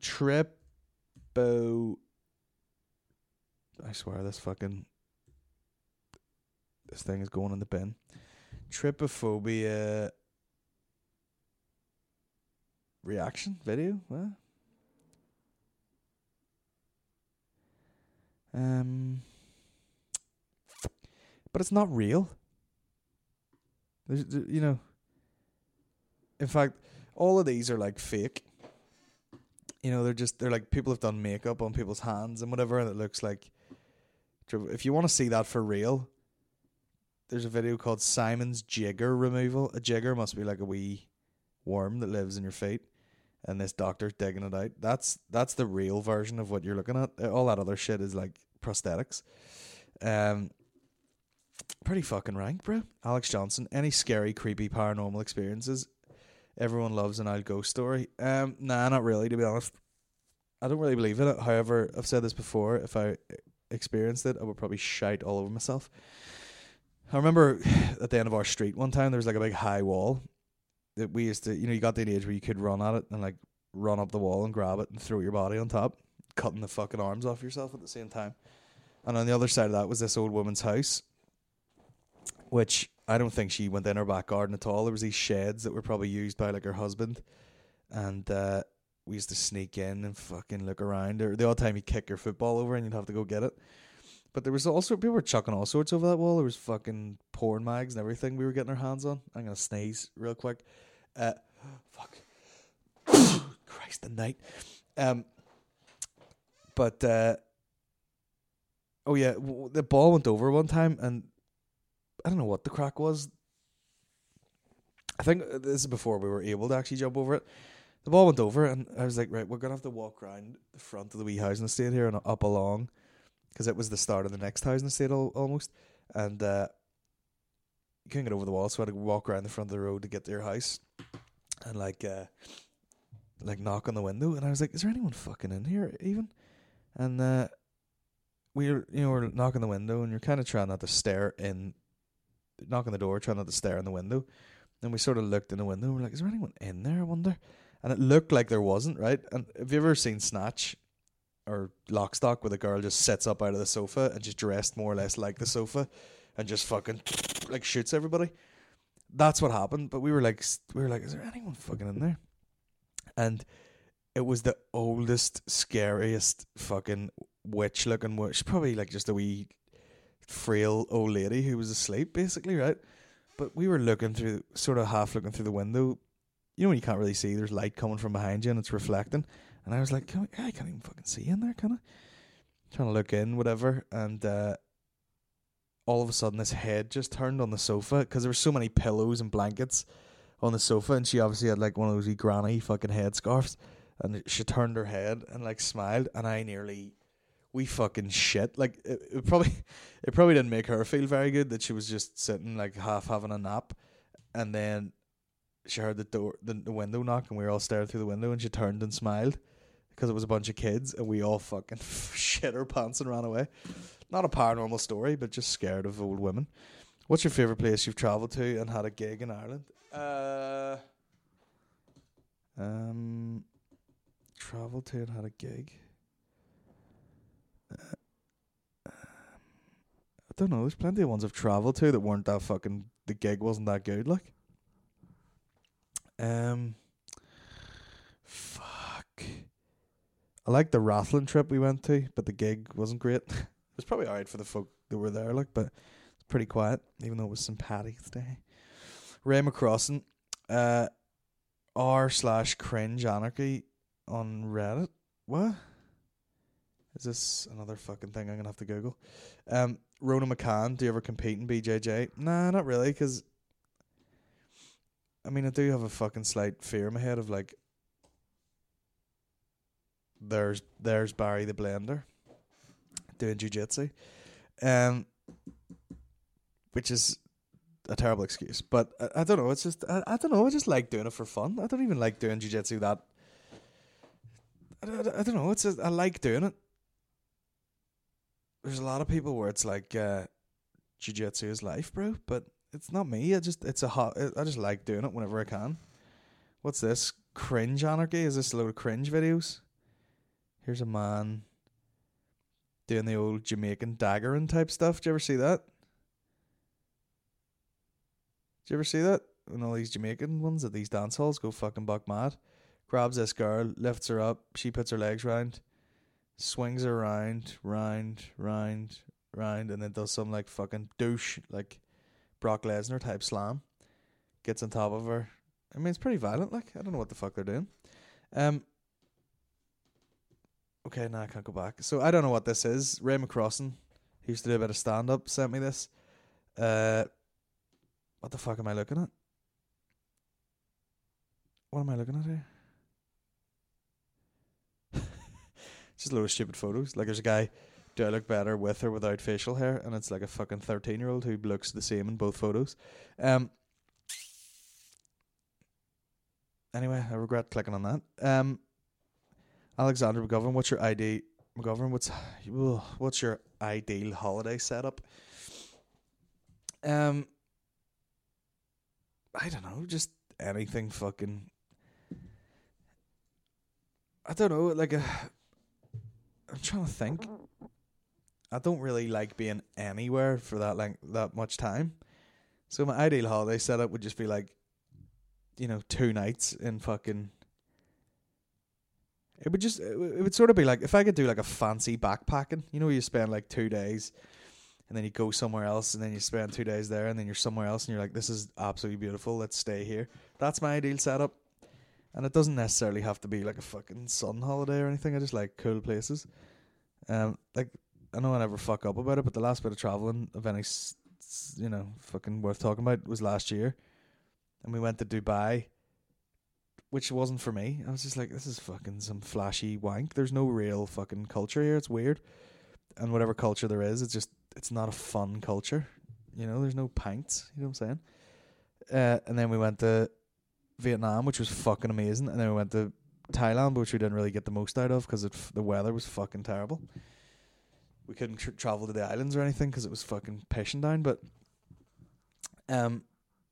Tripo. I swear this fucking. This thing is going in the bin. Trypophobia. Reaction video? What? Um, but it's not real. There's, you know, in fact, all of these are like fake. You know, they're just, they're like people have done makeup on people's hands and whatever, and it looks like, if you want to see that for real, there's a video called Simon's Jigger Removal. A jigger must be like a wee worm that lives in your feet. And this doctor's digging it out. That's that's the real version of what you're looking at. All that other shit is like prosthetics. Um, pretty fucking rank, bro. Alex Johnson. Any scary, creepy, paranormal experiences? Everyone loves an old ghost story. Um, nah, not really, to be honest. I don't really believe in it. However, I've said this before. If I experienced it, I would probably shite all over myself. I remember at the end of our street one time, there was like a big high wall. That we used to, you know, you got to the age where you could run at it and like run up the wall and grab it and throw your body on top, cutting the fucking arms off yourself at the same time. And on the other side of that was this old woman's house, which I don't think she went in her back garden at all. There was these sheds that were probably used by like her husband, and uh, we used to sneak in and fucking look around. Or the odd time you kick your football over and you'd have to go get it. But there was also, people were chucking all sorts over that wall. There was fucking porn mags and everything we were getting our hands on. I'm going to sneeze real quick. Uh, fuck. Christ, the night. Um, but, uh, oh yeah, w- the ball went over one time and I don't know what the crack was. I think this is before we were able to actually jump over it. The ball went over and I was like, right, we're going to have to walk around the front of the wee housing estate here and up along. Because it was the start of the next housing estate al- almost. And uh, you couldn't get over the wall, so I had to walk around the front of the road to get to your house. And like, uh, like knock on the window. And I was like, is there anyone fucking in here even? And uh, we were, you know, we're knocking the window and you're kind of trying not to stare in, knocking the door, trying not to stare in the window. And we sort of looked in the window and we're like, is there anyone in there, I wonder? And it looked like there wasn't, right? And have you ever seen Snatch? Or Lock, Stock, where the girl just sits up out of the sofa and just dressed more or less like the sofa and just fucking like shoots everybody. That's what happened. But we were like, we were like, is there anyone fucking in there? And it was the oldest, scariest fucking witch looking witch. Probably like just a wee frail old lady who was asleep, basically, right? But we were looking through, sort of half looking through the window. You know when you can't really see, there's light coming from behind you and it's reflecting. And I was like, can I, I can't even fucking see in there, can I? Trying to look in, whatever. And uh, all of a sudden, this head just turned on the sofa because there were so many pillows and blankets on the sofa. And she obviously had like one of those wee granny fucking headscarves. And she turned her head and like smiled. And I nearly, we fucking shit. Like it, it probably, it probably didn't make her feel very good that she was just sitting like half having a nap. And then she heard the door, the, the window knock, and we were all staring through the window. And she turned and smiled. Because it was a bunch of kids and we all fucking shit our pants and ran away. Not a paranormal story, but just scared of old women. What's your favourite place you've travelled to and had a gig in Ireland? Uh, um, travelled to and had a gig? Uh, um, I don't know. There's plenty of ones I've travelled to that weren't that fucking... The gig wasn't that good, like. Um, fuck... I like the Rathlin trip we went to, but the gig wasn't great. It was probably alright for the folk that were there, like, but it's pretty quiet, even though it was Saint Paddy's Day. Ray McCrossan, Uh, r slash cringe anarchy on Reddit. What? Is this another fucking thing I'm gonna have to Google? Um, Rona McCann, do you ever compete in B J J? Nah, not really, because I mean, I do have a fucking slight fear in my head of like, there's there's Barry the Blender doing jiu-jitsu, um, which is a terrible excuse. But I, I don't know. It's just I, I don't know. I just like doing it for fun. I don't even like doing jiu-jitsu that. I, I, I don't know. It's just, I like doing it. There's a lot of people where it's like uh, jiu-jitsu is life, bro. But it's not me. I just it's a hot. I just like doing it whenever I can. What's this? Cringe anarchy? Is this a load of cringe videos? Here's a man doing the old Jamaican daggering type stuff. Did you ever see that? Did you ever see that? When all these Jamaican ones at these dance halls go fucking buck mad. Grabs this girl, lifts her up, she puts her legs round, swings her round, round, round, round, and then does some like fucking douche, like Brock Lesnar type slam. Gets on top of her. I mean, it's pretty violent, like, I don't know what the fuck they're doing. Um... Okay, now I can't go back. So I don't know what this is. Ray McCrossan, he used to do a bit of stand-up, sent me this. Uh, what the fuck am I looking at? What am I looking at here? Just a load of stupid photos. Like, there's a guy, do I look better with or without facial hair? And it's like a fucking thirteen-year-old who looks the same in both photos. Um. Anyway, I regret clicking on that. Um. Alexander McGovern, what's your ideal McGovern? What's what's your ideal holiday setup? Um, I don't know, just anything fucking. I don't know, like a. I'm trying to think. I don't really like being anywhere for that like that much time, so my ideal holiday setup would just be like, you know, two nights in fucking. It would just, it would sort of be like, if I could do like a fancy backpacking, you know, you spend like two days and then you go somewhere else and then you spend two days there and then you're somewhere else and you're like, this is absolutely beautiful, let's stay here. That's my ideal setup. And it doesn't necessarily have to be like a fucking sun holiday or anything. I just like cool places. Um, like, I know I never fuck up about it, but the last bit of traveling of any, you know, fucking worth talking about was last year. And we went to Dubai, which wasn't for me. I was just like, this is fucking some flashy wank. There's no real fucking culture here. It's weird. And whatever culture there is, it's just, it's not a fun culture. You know, there's no pints. You know what I'm saying? Uh, and then we went to Vietnam, which was fucking amazing. And then we went to Thailand, which we didn't really get the most out of because f- the weather was fucking terrible. We couldn't tr- travel to the islands or anything because it was fucking pissing down. But, um,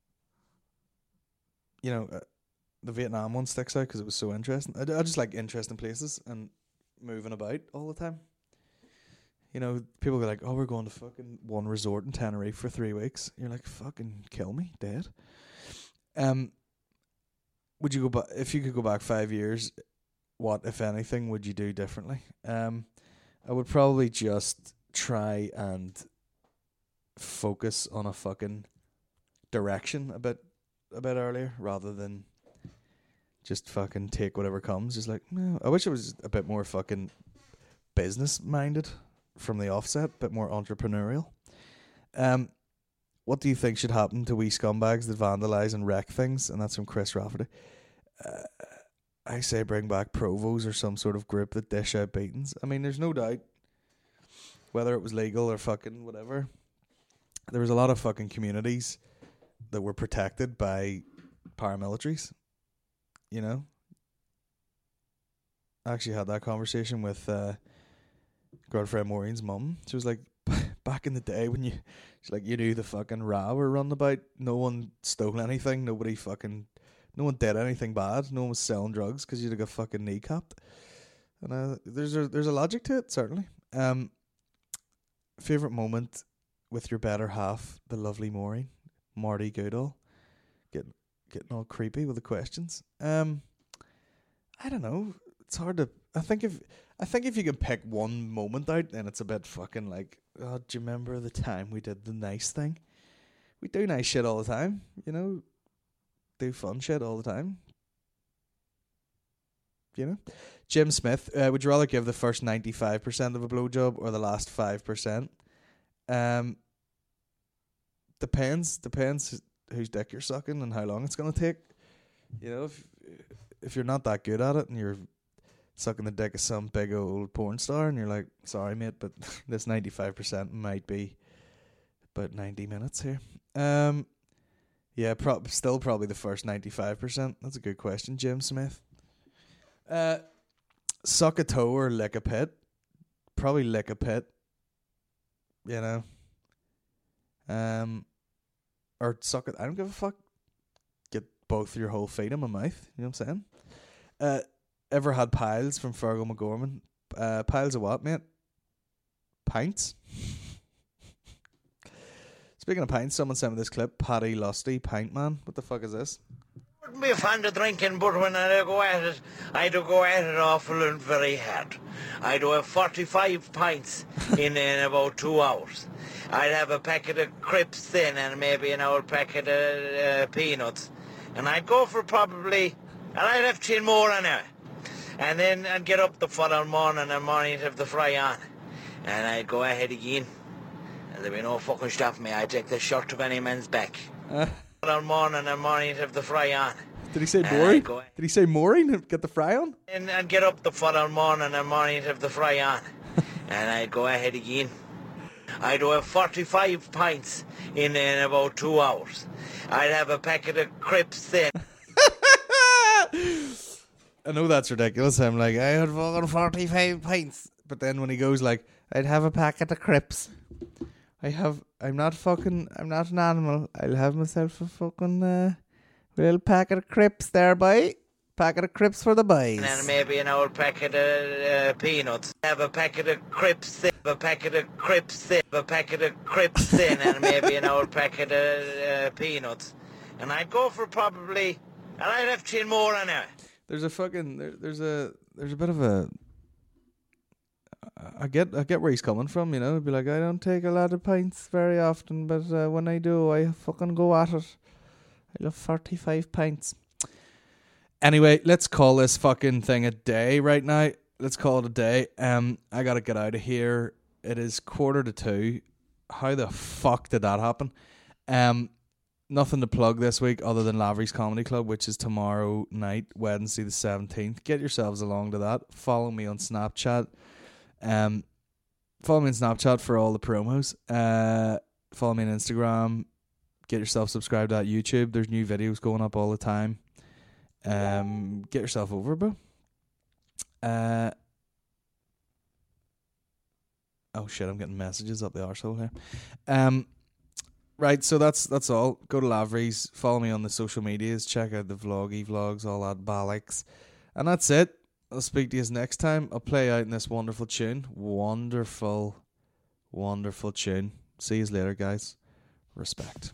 you know, uh, the Vietnam one sticks out because it was so interesting. I, I just like interesting places and moving about all the time. You know, people go like, oh, we're going to fucking one resort in Tenerife for three weeks. You're like, fucking kill me, dead. Um, would you go back, if you could go back five years, what, if anything, would you do differently? Um, I would probably just try and focus on a fucking direction a bit, a bit earlier rather than just fucking take whatever comes. Just like, no. I wish it was a bit more fucking business minded from the offset, a bit more entrepreneurial. Um, what do you think should happen to wee scumbags that vandalise and wreck things? And that's from Chris Rafferty. Uh, I say bring back Provos or some sort of group that dish out beatings. I mean, there's no doubt, whether it was legal or fucking whatever, there was a lot of fucking communities that were protected by paramilitaries. You know, I actually had that conversation with uh, girlfriend Maureen's mum. She was like, back in the day when you, she's like, you knew the fucking row were running about. No one stole anything. Nobody fucking, no one did anything bad. No one was selling drugs because you'd have got fucking kneecapped. And uh, there's a there's a logic to it, certainly. Um, favorite moment with your better half, the lovely Maureen, Marty Goodall, getting. Getting all creepy with the questions. Um, I don't know. It's hard to. I think if I think if you can pick one moment out, then it's a bit fucking like. Oh, do you remember the time we did the nice thing? We do nice shit all the time, you know. do fun shit all the time. You know? Jim Smith, uh, would you rather give the first ninety-five percent of a blowjob or the last five percent? Um, depends. Depends whose dick you're sucking and how long it's going to take. You know, if if you're not that good at it and you're sucking the dick of some big old porn star and you're like, sorry mate, but this ninety-five percent might be about ninety minutes here. Um, yeah, pro- still probably the first ninety-five percent. That's a good question, Jim Smith. Uh, suck a toe or lick a pit? Probably lick a pit. You know. Um, or suck it. I don't give a fuck. Get both your whole feet in my mouth. You know what I'm saying? Uh, ever had piles from Fergal McGorman? Uh, piles of what, mate? Pints. Speaking of pints, someone sent me this clip. Paddy Lusty, Pint Man. What the fuck is this? Wouldn't be fond of drinking, but when I go at it, I do go at it awful and very hard. I do have forty-five pints in, in about two hours. I'd have a packet of Crips Thin and maybe an old packet of uh, peanuts. And I'd go for probably, and I'd have ten more an hour. And then I'd get up the following morning and morning to have the fry on. And I'd go ahead again. And there'd be no fucking stopping me. I'd take the shirt of any man's back. Uh. Following morning and morning to have the fry on. Did he say mooring? Did he say mooring? Get the fry on? And I'd get up the following morning and morning to have the fry on. And I'd go ahead again. I'd have forty-five pints in, in about two hours. I'd have a packet of Crips Thin. I know that's ridiculous. I'm like, I had fucking forty-five pints. But then when he goes like, I'd have a packet of Crips. I have, I'm not fucking, I'm not an animal. I'll have myself a fucking uh, little packet of Crips there, boy. Packet of Crips for the boys. And maybe an old packet of uh, peanuts. Have a packet of Crips Thin. A packet of Crips Thin. A packet of Crips Thin. And maybe an old packet of uh, peanuts. And I'd go for probably, and I'd have ten more an hour. There's a fucking, there, there's a, there's a bit of a, I get, I get where he's coming from, you know. It'd be like, I don't take a lot of pints very often, but uh, when I do, I fucking go at it. I love forty-five pints. Anyway, let's call this fucking thing a day right now. Let's call it a day. Um, I gotta get out of here. It is quarter to two. How the fuck did that happen? Um, nothing to plug this week other than Lavery's Comedy Club, which is tomorrow night, Wednesday the seventeenth. Get yourselves along to that. Follow me on Snapchat. Um, follow me on Snapchat for all the promos. Uh, follow me on Instagram. Get yourself subscribed at YouTube. There's new videos going up all the time. Um, get yourself over, bro. Uh, oh shit, I'm getting messages up the arsehole here. Um, right, so that's that's all. Go to Lavery's, follow me on the social medias, check out the vloggy vlogs, all that bollocks, and that's it. I'll speak to you next time. I'll play out in this wonderful tune, wonderful, wonderful tune. See you later, guys. Respect.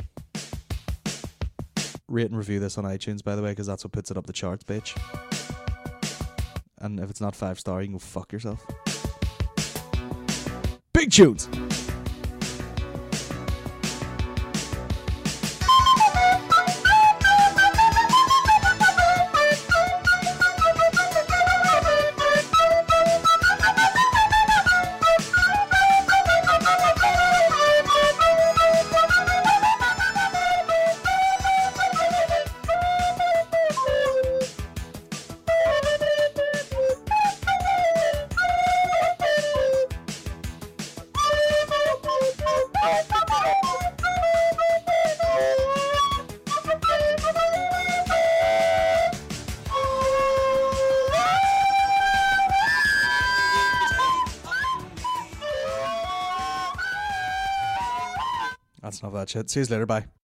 Rate and review this on iTunes, by the way, because that's what puts it up the charts, bitch. And if it's not five star, you can go fuck yourself. Big tunes! That's not that shit. See you later. Bye.